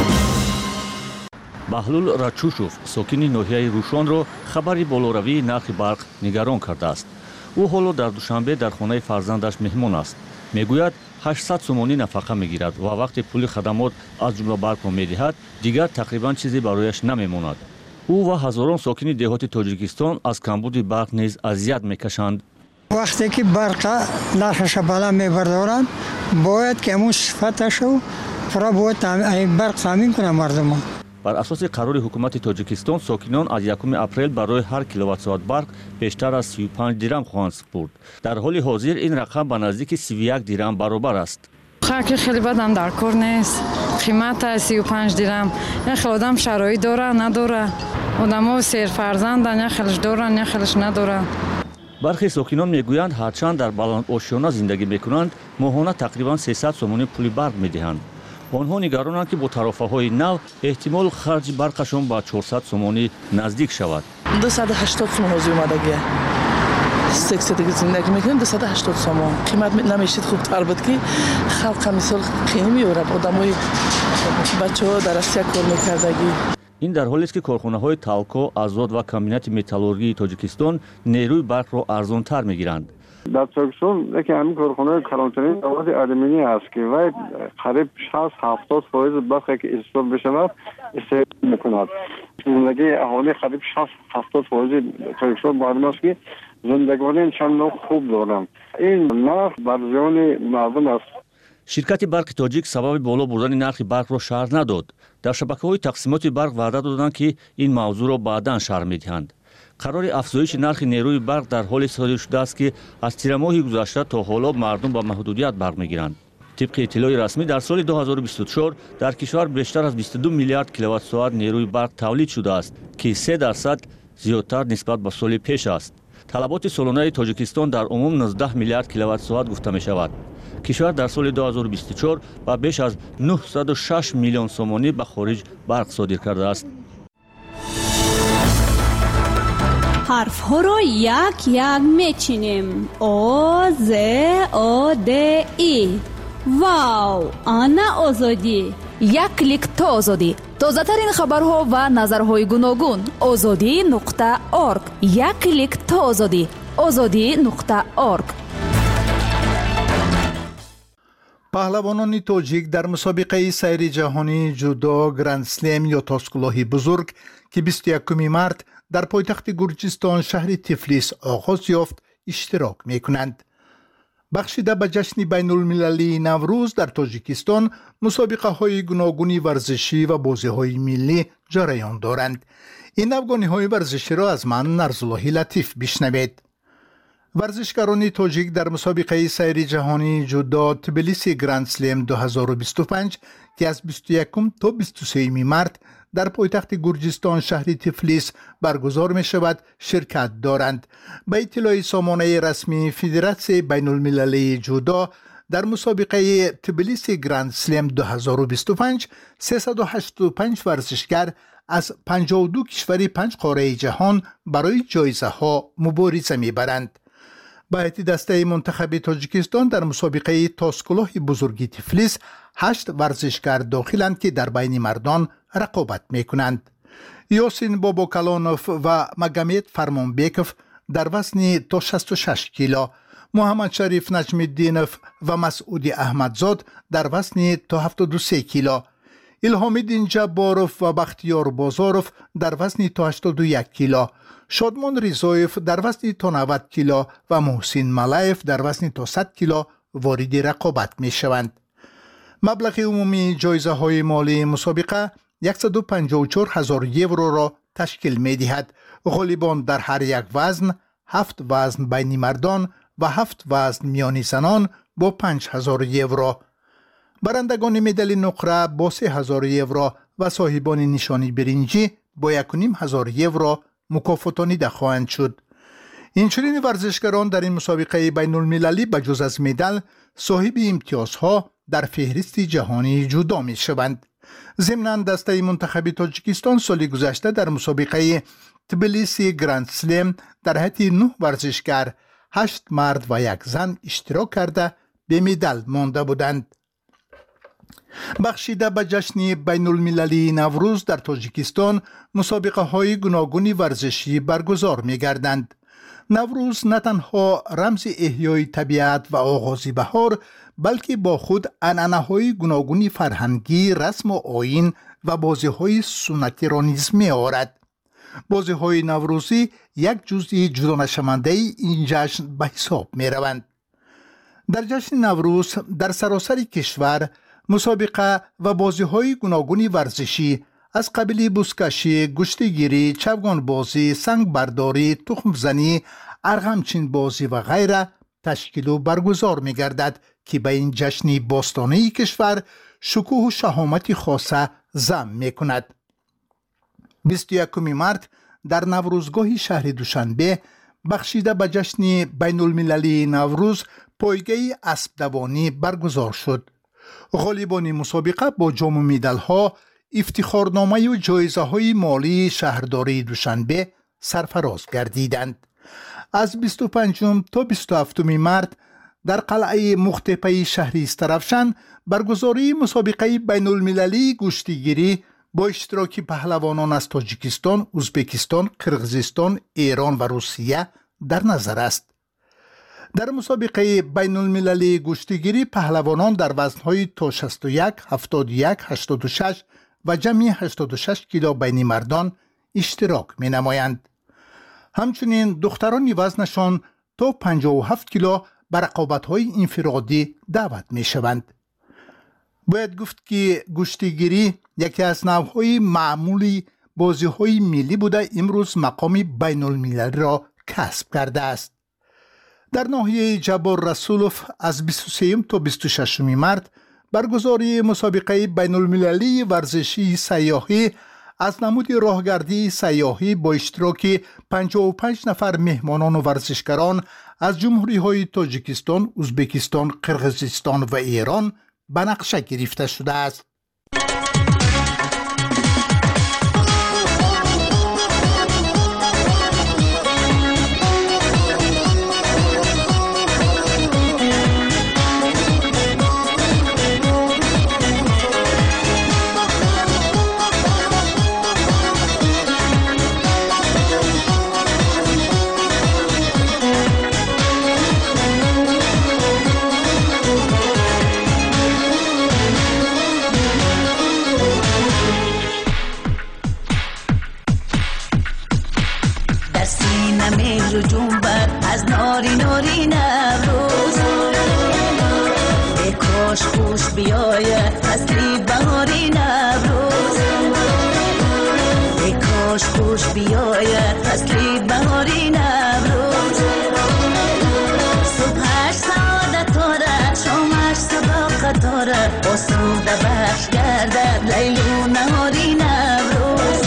баҳлул Рачушов сокини ноҳияи Рӯшонро хабари болоравии нархи барқ нигарон кардааст. ӯ ҳоло дар Душанбе дар хонаи фарзандаш меҳмон аст. мегӯяд ҳаштсад сомонӣ нафақа мегирад ва вақте пули хадамот аз ҷумла барқро медиҳад, дигар тақрибан чизе барояш намемонад. ӯ ва ҳазорон сокини деҳоти Тоҷикистон аз камбуди барқ низ азият мекашанд. вақте ки барқа нархаша баланд мебардоранд, бояд ки ҳамун сифаташу пура бояд барқ таъмин кунанд мардумон. бар асоси қарори ҳукумати Тоҷикистон сокинон аз якуми апрел барои ҳар киловатт-соат барқ бештар аз сию панҷ дирам хоҳанд супурд. дар ҳоли ҳозир ин рақам ба наздики сию як дирам баробар аст. хаки хеле бадам дар кор нест, қимата сию панҷ дирам, я хеле одам шароит дора надора, одамо серфарзандан, я хелеш доран, я хелеш надоран. бархе сокинон мегӯянд ҳарчанд дар баландошиёна зиндагӣ мекунанд, моҳона тақрибан сесад сомонӣ пули барқ медиҳанд. онҳо нигаронанд ки бо тарофаҳои нав эҳтимол харҷи барқашон ба чорсад сомонӣ наздик шавад. дусаду ҳаштод сомон ҳозир омадагия сексиядаги зиндагӣ мекунем дусаду ҳаштод сомон қимат намешид хубтар буд ки халқа мисол қиён меёрад одамои бачаҳо дар Россия кор мекардагӣ. این در حالی است که کارخانه‌های تالکو، آزاد و کامبینات متالورژی تاجیکستان نیروی برق را ارزان‌تر می‌گیرند. در تاجیکستان یکی همین کارخانه کلانتری مواد آلومینی است که وای قریب شصت هفتاد درصد برقی که استفاده بشود استفاده می‌کند. زندگی اهالی قریب شصت هفتاد درصد تاجیکستان معلوم است که زندگانی چند نوع خوب دارند. این نرخ بر زیان مردم است. شرکت برق تاجیک سبب بالا بردن نرخ برق را شرح نداد. در شبکه‌های تقسیمات برق وعده دادند که این موضوع را بعداً شرح می‌دهند. قرار افزایش نرخ نیروی برق در حال صادر شده است که از تیر ماه گذشته تا حالا مردم با محدودیت برق می‌گیرند. طبق اطلاع رسمی در سال دو هزار و بیست و چهار در کشور بیشتر از بیست و دو میلیارد کیلووات ساعت نیروی برق تولید شده است که سه درصد زیادتر نسبت به سال پیش است. طلبات سالانه تاجیکستان در عموم نوزده میلیارد کیلووات ساعت گفته می شود. کشور در سال دو هزار و بیست و چهار با بیش از نهصد و شش میلیون سومانی به خارج برق صادر کرده است. حرف ها را یک یک میچینیم. او ز او د ای. واو، آنا آزادی. یک کلیک تا آزادی. تازه ترین خبرها و نظرهای گوناگون. آزادی نقطه ارگ. یک کلیک تا آزادی. آزادی نقطه ارگ. پهلوانان تاجیک در مسابقه سیر جهانی جودو گرند سلم یا تاسکلاهی بزرگ که بیست و یکم مارس در پایتخت گرجستان شهر تفلیس آغاز یافت اشتراک می کنند. بخشیده به جشن بین المللی نوروز در تاجیکستان مسابقه های گوناگون ورزشی و بازی های ملی جریان دارند. این افغانی های ورزشی را از من نرزالله لطیف بشنوید. ورزشکاران تاجیک در مسابقه سیر جهانی جودو تبلیسی گرند سلم دو هزار و بیست و پنج که از بیست و یکم تا بیست و سوم مارس در پایتخت گرجستان شهر تفلیس برگزار می شود شرکت دارند. به اطلاع سامانه رسمی فدراسیون بین المللی جودو در مسابقه تبلیسی گرند سلم دو هزار و بیست و پنج سیصد و هشتاد و پنج ورزشکار از پنجاه و دو کشور پنج قاره جهان برای جایزه ها مبارزه می برند. با هیئت دسته منتخب تاجیکستان در مسابقه تاسکلاه بزرگی تفلیس هشت ورزشکار داخلند که در بین مردان رقابت می کنند. یاسین باباکلانوف و مگامد فرمانبیکوف در وزن تا شصت و شش کیلو، محمد شریف نجم الدینوف و مسعود احمدزاد در وزن تا هفتاد و سه کیلو، الهامالدین جباروف و بختیار بازاروف در وزن تا هشتاد و یک کیلو، شادمان ریزایف در وزن تا نود کیلو و محسن ملایف در وزن تا صد کیلو وارد رقابت می شوند. مبلغ عمومی جایزه های مالی مسابقه صد و پنجاه و چهار هزار یورو را تشکیل می دهد. غالبان در هر یک وزن، هفت وزن بین مردان و هفت وزن میانی زنان با پنج هزار یورو. برندگان مدال نقره با سه هزار یورو و صاحبان نشانی برنجی با یک و نیم هزار یورو مکافاتانیده خواهند شد. اینچنین ورزشکاران در این مسابقه بین المللی بجز از مدال صاحب امتیازها در فهرست جهانی جودو می شوند. ضمناً دسته منتخب تاجیکستان سال گذشته در مسابقه تبلیسی گرند سلم در حیط نه ورزشکار، هشت مرد و یک زن اشتراک کرده به مدال مانده بودند. بخشیده به جشن بین المللی نوروز در تاجیکستان مسابقه های گوناگون ورزشی برگزار می گردند. نوروز نه تنها رمز احیای طبیعت و آغاز بهار بلکه با خود عنعنه‌های گوناگون فرهنگی، رسم و آیین و بازی‌های سنتی را نیز می‌آورد. بازی‌های نوروزی یک جزئی جدا نشونده این جشن به حساب می‌روند. در جشن نوروز در سراسر کشور مسابقه و بازی‌های گوناگون ورزشی از قبیل بزکشی، گشتیگیری، چوگان بازی، سنگ برداری، تخم زنی، ارغمچین بازی و غیره تشکیل و برگزار می گردد که به این جشن باستانی کشور شکوه و شهامت خاصه ضم می کند. بیست و یکم مارس در نوروزگاه شهر دوشنبه بخشیده به جشن بین المللی نوروز پایگاه اسب دوانی برگزار شد. غالبان مسابقه با جام و مدال ها، افتخارنامه و جایزه های مالی شهرداری دوشنبه سرفراز گردیدند. از بیست و پنجم تا بیست و هفتم مارس در قلعه مختپه شهر استرافشان برگزاری مسابقه بین المللی گشتیگیری با اشتراک پهلوانان از تاجیکستان، ازبکستان، قرقیزستان، ایران و روسیه در نظر است. در مسابقه بین المللی گشتیگیری پهلوانان در وزن‌های تا شصت و یک، هفتاد و یک، هشتاد و شش و جمعی هشتاد و شش کیلو بین مردان اشتراک می نمایند. همچنین دختران وزنشان تا پنجاه و هفت کیلو به رقابت‌های انفرادی دعوت می شوند. باید گفت که گشتیگیری یکی از نوع‌های معمولی بازی‌های ملی بوده امروز مقام بین المللی را کسب کرده است. در ناحیه جبار رسولوف از بیست و سه تا بیست و شش مارس برگزاری مسابقه بین المللی ورزشی سیاحی از نمود راهگردی سیاحی با اشتراک پنجاه و پنج نفر مهمانان و ورزشکاران از جمهوری‌های تاجیکستان، ازبکستان، قرقیزستان و ایران به نقشه گرفته شده است. از ناری ناری نوروز ای کاش خوش بیاید فصلی بهاری نوروز ای کاش خوش بیاید فصلی بهاری نوروز صبحش سعادت دارد شامش صداقت دارد آسوده بخش گردد لیل و نهاری نوروز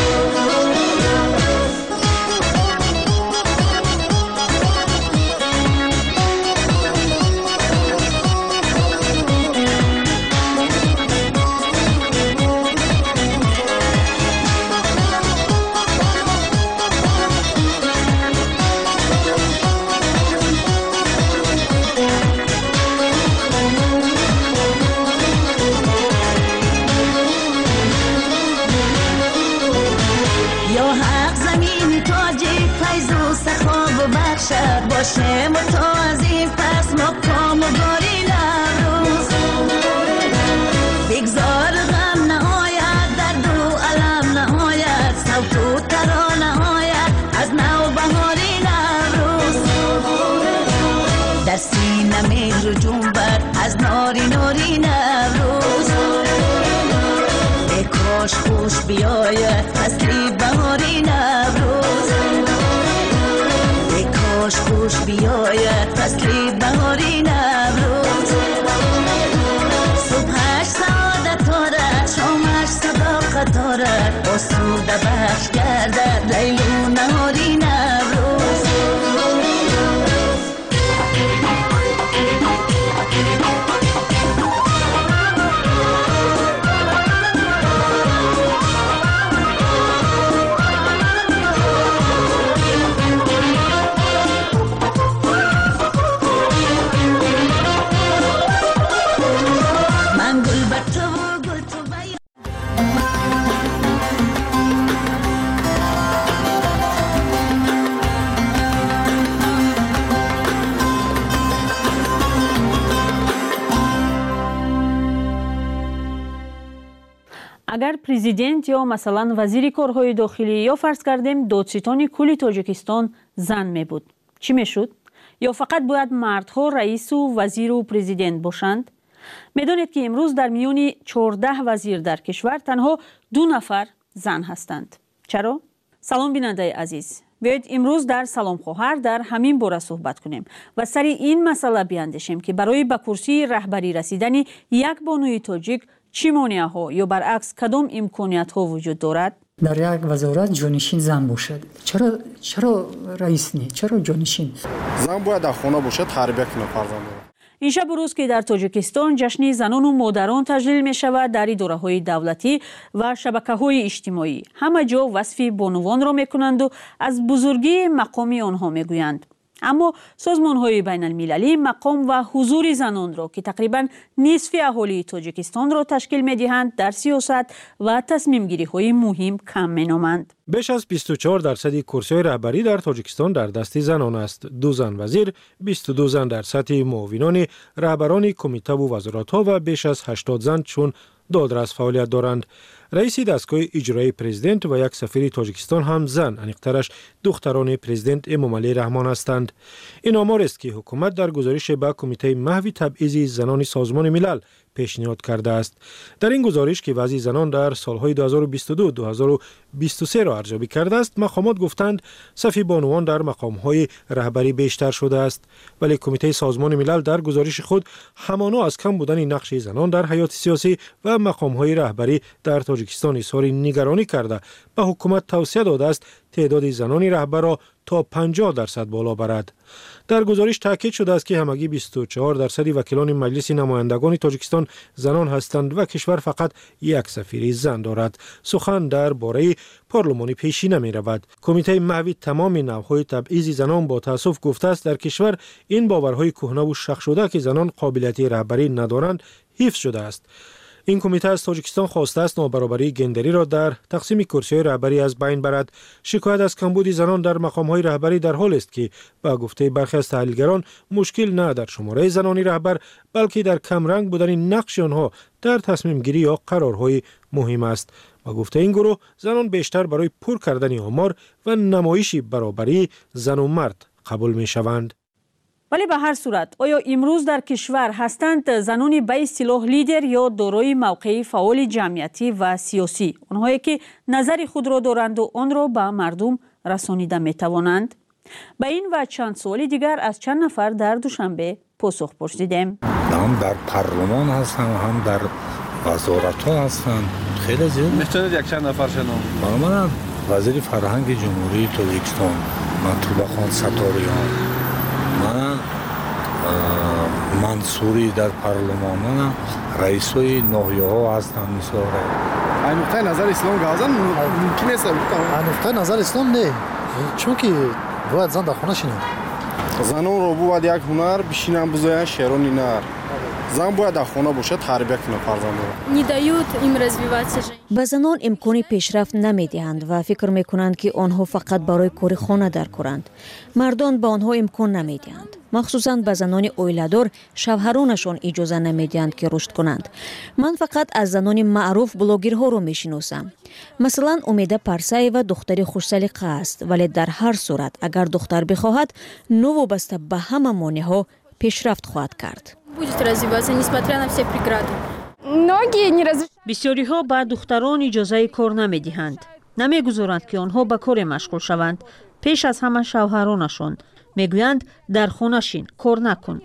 باشه متعظیم پس مقام و باری نوروز بگذار غم نهایت درد و علم نهایت صوت و ترانه آید از نو بهاری نوروز در سینه مهر و جنبت از ناری ناری نوروز ای کاش خوش بیاید فصلی بهاری نوروز کاش خوش بیاید فصلی بهاری نوروز صبحش سعادت دارد شامش صداقت دارد آسوده بخش گردد لیل و نهاری نوروز اگر پرزیدنت یا مثلا وزیر کارهای داخلی یا فرض کردیم دادستان کل تاجیکستان زن می بود چی می شد؟ یا فقط باید مردها رئیس و وزیر و پرزیدنت باشند؟ میدانید که امروز در میون چهارده وزیر در کشور تنها دو نفر زن هستند. چرا؟ سلام بیننده عزیز. بیایید امروز در سلام خواهر در همین باره صحبت کنیم و سر این مسئله بیاندیشیم که برای به کرسی رهبری رسیدن یک بانوی تاجیک چی مانع ها یا برعکس کدام امکانیت ها وجود دارد؟ در یک وزارت جانشین زن باشد. چرا چرا رئیس نی؟ چرا جانشین؟ زن باید در خانه باشد، تربیت کنه فرزند. این شب و روز که در تاجیکستان جشن زنان و مادران تجلیل می شود در اداره‌های دولتی و شبکه‌های اجتماعی همه جا وصف بانوان را می کنند و از بزرگی مقام آنها می گویند. اما سازمان‌های بین‌المللی مقام و حضور زنان را که تقریباً نصف اهالی تاجیکستان را تشکیل می‌دهند در سیاست و تصمیم‌گیری‌های مهم کم می‌نامند. بیش از بیست و چهار درصد کرسی‌های رهبری در تاجیکستان در دست زنان است. دو زن وزیر، بیست و دو زن در سطح معاونان رهبران کمیته و وزارت‌ها و بیش از هشتاد زن چون دادرس فعالیت دارند. رئیس دستگاه اجرایی پرزیدنت و یک سفیر تاجیکستان هم زن، انیقترش دختران پرزیدنت امام علی رحمان هستند. این آمار است که حکومت در گزارش به کمیته محو تبعیض زنان سازمان ملل پیشنهاد کرده است. در این گزارش که وضع زنان در سالهای دو هزار و بیست و دو تا دو هزار و بیست و سه را ارزیابی کرده است، مقامات گفتند صف بانوان در مقام‌های رهبری بیشتر شده است، ولی کمیته سازمان ملل در گزارش خود همانا از کم بودن نقش زنان در حیات سیاسی و مقام‌های رهبری در تاجیکستان اظهار نگرانی کرده به حکومت توصیه داده است تعداد زنان رهبر را تا پنجاه درصد بالا برد. در گزارش تاکید شده است که همگی بیست و چهار درصد وکیلان مجلس نمایندگان تاجیکستان زنان هستند و کشور فقط یک سفیر زن دارد. سخن درباره پارلمان پیشی نمی رود. کمیته محو تمام نوع‌های تبعیض زنان با تأسف گفته است در کشور این باورهای کهنه و شخ شده که زنان قابلیت رهبری ندارند حفظ شده است. این کمیته از تاجیکستان خواسته است نابرابری گندری را در تقسیم کرسی‌های رهبری از بین برد. شکایت از کمبود زنان در مقام‌های رهبری در حال است که با گفته برخی از تحلیلگران مشکل نه در شماره زنانی رهبر بلکه در کم رنگ بودن نقش آنها در تصمیم گیری یا قرارهای مهم است. با گفته این گروه زنان بیشتر برای پر کردن آمار و نمایش برابری زن و مرد قبول می شوند. ولی به هر صورت آیا امروز در کشور هستند زنانی به اصطلاح لیدر یا دارای موقع فعال جمعیتی و سیاسی، آنهایی که نظر خود را دارند و آن را به مردم رسانیده می توانند؟ به این و چند سوال دیگر از چند نفر در دوشنبه پاسخ پرسیدیم. هم در پارلمان هستند هم در وزارت ها هستند. خیلی زیاد. میتونید یک چند نفر شنام؟ من وزیر فرهنگ جمهوری تاجیکستان مطلوب خان ستاریان، من منصوری در پارلمان، من رئیس های ناحیه ها هستم. مثلا این نقطه نظر اسلام گازن ممکن است؟ این نقطه نظر اسلام نه، چون که باید زن در خانه شینم. زنان رو باید یک هنر بشینن بزاین شعرانی نر. زن باید در خانه باشه تربیت کنه فرزند رو. ندают им развиваться же. به زنان امکان پیشرفت نمیدهند و فکر میکنند که آنها فقط برای کار خانه در کارند. مردان به آنها امکان نمیدهند. مخصوصاً به زنان اویلادار شوهرانشان اجازه نمیدهند که رشد کنند. من فقط از زنان معروف بلاگرها رو میشناسم. مثلا امیده پرسایова دختری خوش سلیقه است، ولی در هر صورت اگر دختر بخواهد نو وابسته به همه مانع‌ها پیشرفت خواهد کرد. بسیاری ها به دختران اجازه کار نمیدهند. نمیگذارند که آنها به کار مشغول شوند. پیش از همه شوهرانشان میگویند در خانه شین، کار نکن.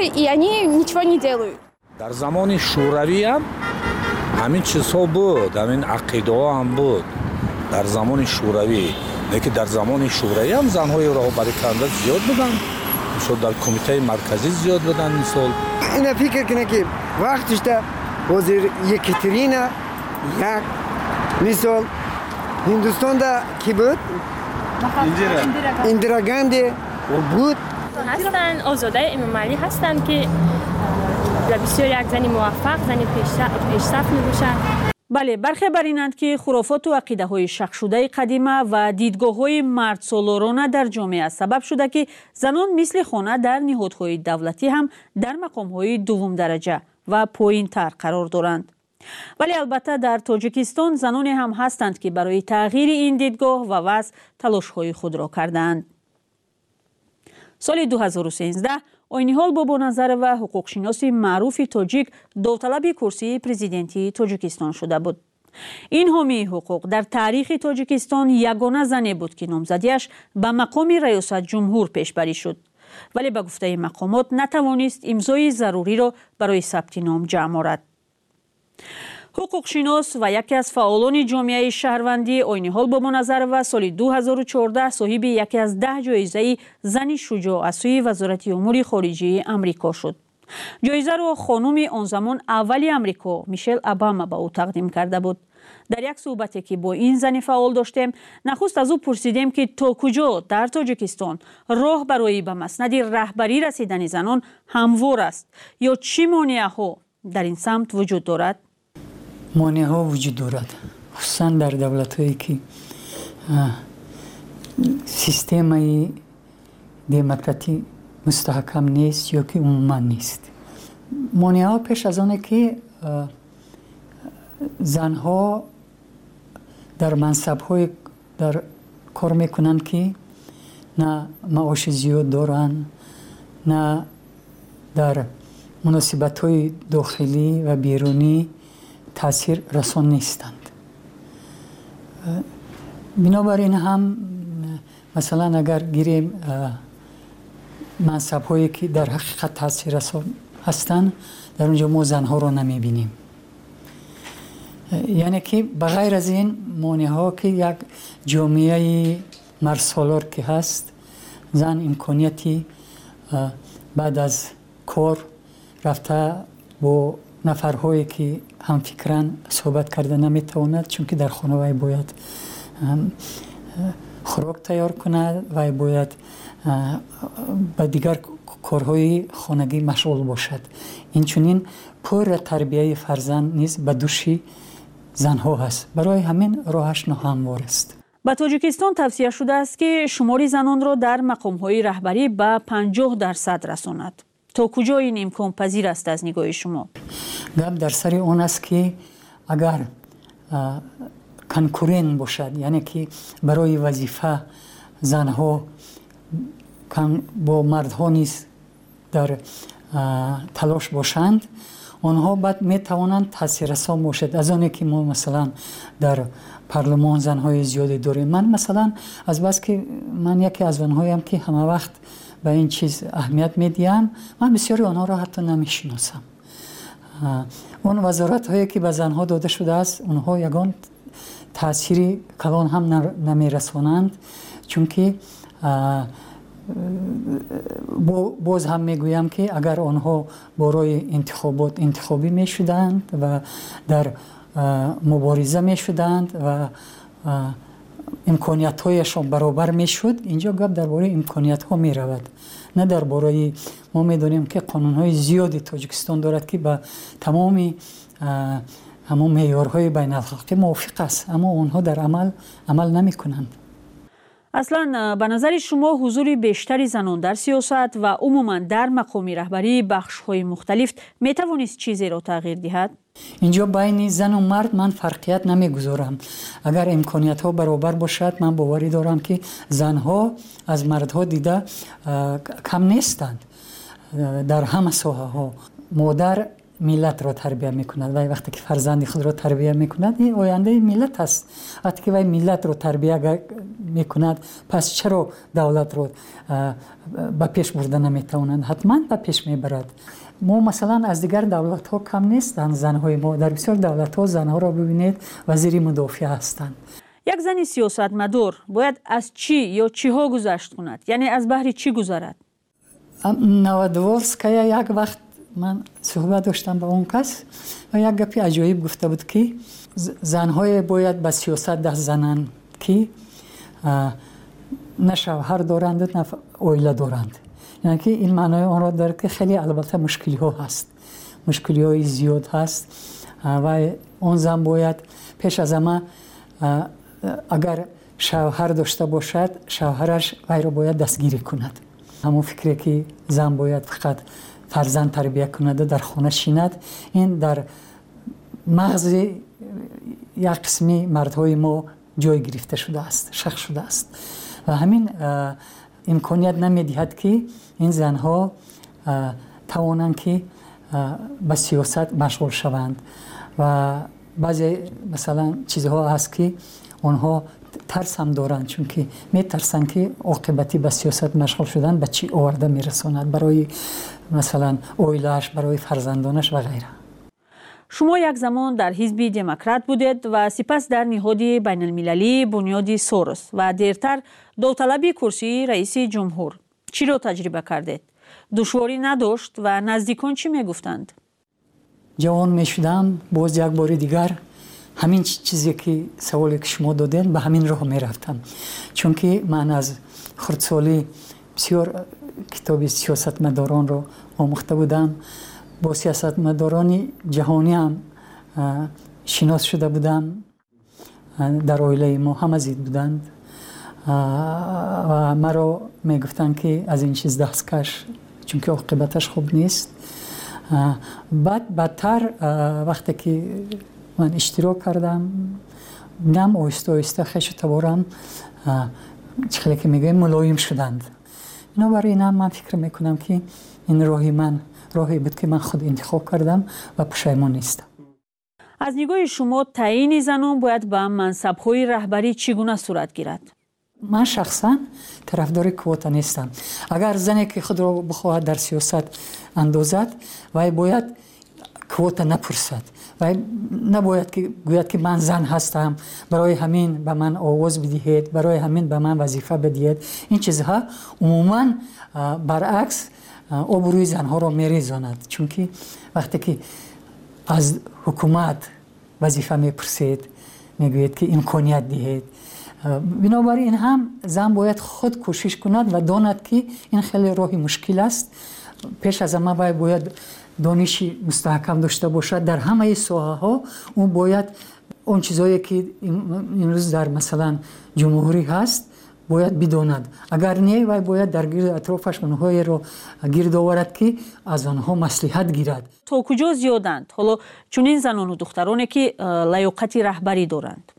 در زمان شوروی هم همین چیزها بود، همین عقیده ها هم بود در زمان شوروی. لیکن در زمان شوروی هم زنهای راهبری کننده زیاد بودن، مثلا در کمیته مرکزی زیاد بودن. مثال اینا فکر کنه که وقتش ده وزیر یکترینا یک مثال هندوستان ده کی بود؟ اندرا گاندی بود. هستن آزاده امام علی هستن که بسیار یک زنی موفق، زنی پیشرفت می‌باشد. بله، برخی بر اینند که خرافات و عقیده های شک شده قدیمه و دیدگاه های مرد سالارانه در جامعه سبب شده که زنان مثل خانه در نهادهای دولتی هم در مقام های دوم درجه و پایین تر قرار دارند. ولی البته در تاجیکستان زنانی هم هستند که برای تغییر این دیدگاه و وضع تلاش های خود را کردند. سال دو هزار و سیزده آینیحال بابانظر و حقوقشناس معروف تاجیک داوطلب کرسی پرزیدنتی تاجیکستان شده بود. این حامی حقوق در تاریخ تاجیکستان یگانه زنی بود که نامزدیش به مقام ریاست جمهور پیشبری شد، ولی به گفته مقامات نتوانست امضای ضروری را برای ثبت نام جمع آورد. حقوقشناس و یکی از فعالان جامعه شهروندی آینیحال بابانظر و سال دو هزار و چهارده صاحب یکی از ده جایزه زن شجاع از سوی وزارت امور خارجه امریکا شد. جایزه را خانم آن زمان اولی امریکا میشل اوباما به او تقدیم کرده بود. در یک صحبتی که با این زن فعال داشتیم، نخست از او پرسیدیم که تا کجا در تاجیکستان راه برای به مسند رهبری رسیدن زنان هموار است یا چی مانع‌ها در این سمت وجود دارد؟ مانع‌ها وجود دارد، خصوصا در دولت‌هایی که سیستمی دموکراتی مستحکم نیست یا که عموما نیست. مانع‌ها پیش از آنه که زنها در منصب‌های در کار میکنند که نه معاش زیاد دارن، نه در مناسبت‌های داخلی و بیرونی تاثیر رسان نیستند. بنابراین هم مثلا اگر گیریم منصب‌هایی که در حقیقت تاثیر رسان هستند، در اونجا ما زنها رو نمیبینیم. یعنی که بغیر از این مانع‌ها که یک جامعه مرسالار که هست، زن امکانیتی بعد از کار رفته با نفرهایی که هم فکرن صحبت کرده نمیتواند، چون که در خانه باید خوراک تیار کند و باید با دیگر کارهای خانگی مشغول باشد. این چنین پر تربیت فرزند نیز به دوش زنها هست. برای همین راهش ناهموار است. با تاجیکستان توصیه شده است که شمار زنان را در مقام‌های رهبری به پنجاه درصد رساند. تا کجا این امکان پذیر است از نگاه شما؟ گپ در سر اون است که اگر کنکورن باشد، یعنی که برای وظیفه زنها با مردها نیز در تلاش باشند، آنها بعد می توانند تاثیررسان باشد. از آنه که ما مثلا در پارلمان زنهای زیادی داریم. من مثلا از بس که من یکی از آنهایم که همه وقت به این چیز اهمیت میدیم، من بسیاری آنها را حتی نمیشناسم. اون وزارت هایی که به زنها داده شده است، اونها یگان تأثیری کلان هم نمیرسانند، چون که باز هم میگویم که اگر آنها برای انتخابات انتخابی میشدند و در مبارزه میشدند و امکانیت هایشان برابر میشد، اینجا گپ درباره امکانیت ها می رود، نه درباره. ما میدونیم که قانون های زیادی تاجیکستان دارد که با تمامی همون معیارهای بین الخلقی موافق است، اما اونها در عمل عمل نمی کنند. اصلا به نظر شما حضور بیشتری زنان در سیاست و عموما در مقام رهبری بخش‌های مختلف می توانست چیزی را تغییر دهد؟ اینجا بین زن و مرد من فرقیت نمیگذارم. اگر امکانیت ها برابر باشد، من باوری دارم که زنها از مردها دیده کم نیستند در همه ساحه ها. مادر ملت را تربیت میکند و وقتی که فرزند خود را تربیت میکند، این آینده ملت است. وقتی که ملت را تربیت میکند، پس چرا دولت را به پیش برده نمیتواند؟ حتما به پیش میبرد. ما مثلا از دیگر دولت ها کم نیستند زنهای ما. در بسیار دولت ها زنها را ببینید وزیر مدافع هستند. یک زن سیاستمدار باید از چی یا چی ها گذشت کند؟ یعنی از بحر چی گذرد؟ نوادورسکایا یک وقت من صحبت داشتم با اون کس و یک گپی عجایب گفته بود که زنهای باید به سیاست دست زنند که نه شوهر دارند نه اویله دارند. یعنی که این معنای آن را داره که خیلی البته مشکلی ها هست، مشکلی های زیاد هست و اون زن باید پیش از همه اگر شوهر داشته باشد، شوهرش وی را باید دستگیری کند. همون فکری که زن باید فقط فرزند تربیت کند در خانه شیند، این در مغز یک قسمی مردهای ما جای گرفته شده است، شخص شده است و همین امکانیت نمیدهد که این زنها توانند که به سیاست مشغول شوند و بعضی مثلا چیزها هست که آنها ترس هم دارند، چون که میترسند که عاقبتی به سیاست مشغول شدن به چی آورده میرساند برای مثلا اویلش، برای فرزندانش و غیره. شما یک زمان در حزب دموکرات بودید و سپس در نهاد بین المللی بنیاد سوروس و دیرتر داوطلبی کرسی رئیس جمهور. چی را تجربه کردید؟ دشواری نداشت و نزدیکان چی میگفتند؟ جوان میشدم، باز یک بار دیگر همین چیزی که سوالی که شما دادین به همین راه میرفتم، چون که من از خردسالی بسیار کتاب سیاستمداران رو آموخته بودم، با سیاستمداران جهانی هم شناس شده بودم، در عائله ما هم از این بودند و مرا میگفتن که از این چیز دست کش، چون که عاقبتش خوب نیست. بعد بدتر وقتی که من اشتراک کردم نم آیسته آیسته خیش تبارم چخیلی که میگویم ملایم شدند. بنابراین هم من فکر میکنم که این راهی من راهی بود که من خود انتخاب کردم و پشیمان نیستم. از نگاه شما تعیین زنان باید به منصب‌های رهبری چگونه صورت گیرد؟ من شخصا طرفدار کوتا نیستم. اگر زنی که خود را بخواهد در سیاست اندازد و باید کوتا نپرسد و نباید که گوید که من زن هستم، برای همین به من آواز بدهید، برای همین به من وظیفه بدهید. این چیزها عموما برعکس آبروی زنها را میریزاند، چون که وقتی که از حکومت وظیفه میپرسید میگوید که امکانیت دهید. بنابراین هم زن باید خود کوشش کند و داند که این خیلی راهی مشکل است. پیش از همه باید دانشی مستحکم داشته باشد در همه ساحه ها. اون باید اون چیزایی که این روز در مثلا جمهوری هست باید بداند. اگر نه و باید در گرد اطرافش اونهایی رو گرد آورد که از آنها مصلحت گیرد. تا کجا زیادند حالا چنین زنان و دخترانی که لیاقت رهبری دارند؟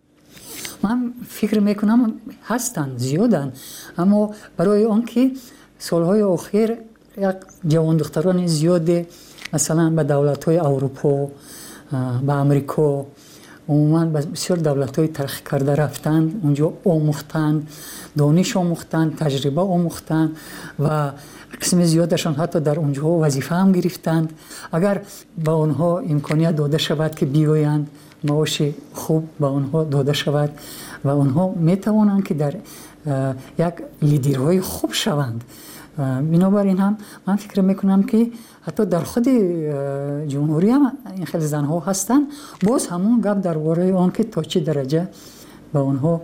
من فکر میکنم هستند، زیادند، اما برای آن که سالهای اخیر یک جوان دختران زیاد مثلا به دولت‌های اروپا، به امریکا، عموما به بسیار دولت‌های ترقی کرده رفتند، اونجا آموختند، دانش آموختند، تجربه آموختند و قسم زیادشان حتی در اونجا وظیفه هم گرفتند. اگر به آنها امکانیت داده شود که بیایند، معاش خوب به آنها داده شود و آنها میتوانند که در یک لیدرهای خوب شوند. بنابراین هم من فکر میکنم که حتی در خود جمهوری هم این خیلی زنها هستن. باز همون گپ درباره آن که تا چه درجه به آنها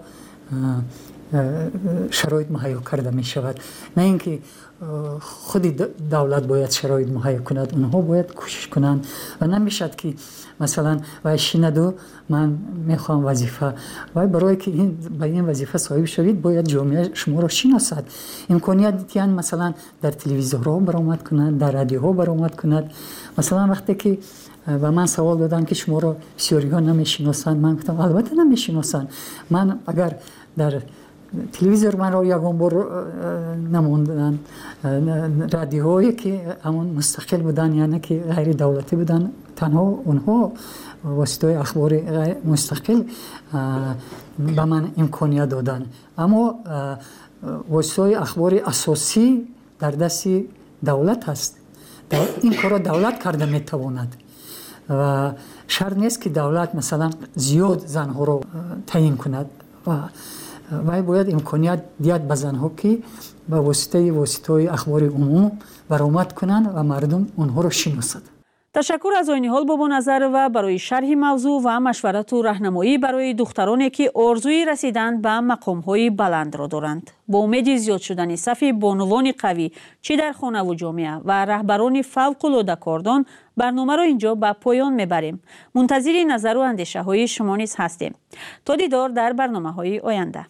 شرایط مهیا کرده می شود، نه اینکه خود دولت باید شرایط مهیا کند، اونها باید کوشش کنند و نمیشد که مثلا و شیندو من میخوام وظیفه و برای که این به این وظیفه صاحب شوید باید جامعه شما را شناسد. امکانیت دیدن مثلا در تلویزیون ها برآمد کند، در رادیو ها برآمد کند. مثلا وقتی که و من سوال دادم که شما را بسیاری ها نمیشناسند، من گفتم البته نمیشناسند. من اگر در تلویزیون من را یکم بار نموندن، رادیوهایی که همون مستقل بودن یعنی که غیر دولتی بودن، تنها اونها واسطه اخبار غیر مستقل به من امکانیت دادن، اما واسطه اخبار اساسی در دست دولت هست. این کار دولت کرده میتواند و شرط نیست که دولت مثلا زیاد زنها رو تعیین کند و و باید امکانیت دیاد به زنها که به واسطه واسطه اخبار عموم برآمد کنند و مردم اونها رو شناسند. تشکر از آینی حال بابا نظر و برای شرح موضوع و مشورت و راهنمایی برای دخترانی که آرزوی رسیدن به مقام‌های بلند را دارند. با امید زیاد شدن صف بانوان قوی چه در خانه و جامعه و رهبران فوق‌العاده کاردان، برنامه را اینجا به پایان میبریم. منتظر نظر و اندیشه های شما نیز هستیم. تا دیدار در برنامه‌های آینده.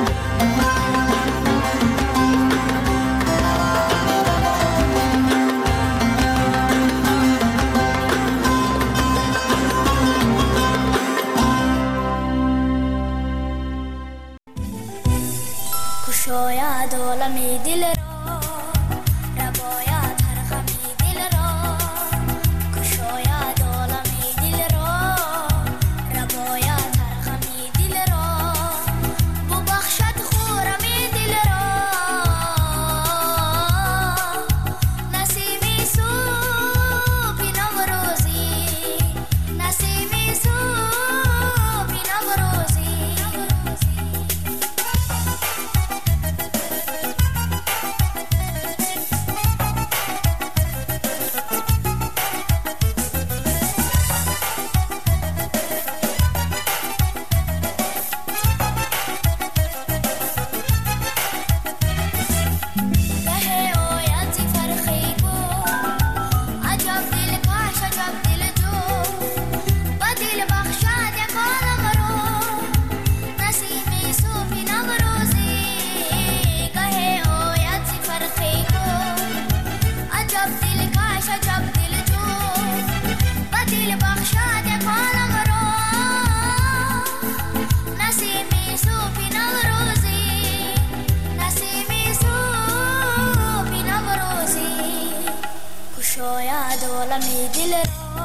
شاید عالمی دل را رباید هر غمی دل را، شاید عالمی دل را رباید هر غمی دل را، ببخشد خورمی دل را، نسیمی صبح نوروزی، نسیمی صبح نوروزی. فقد عالم دل را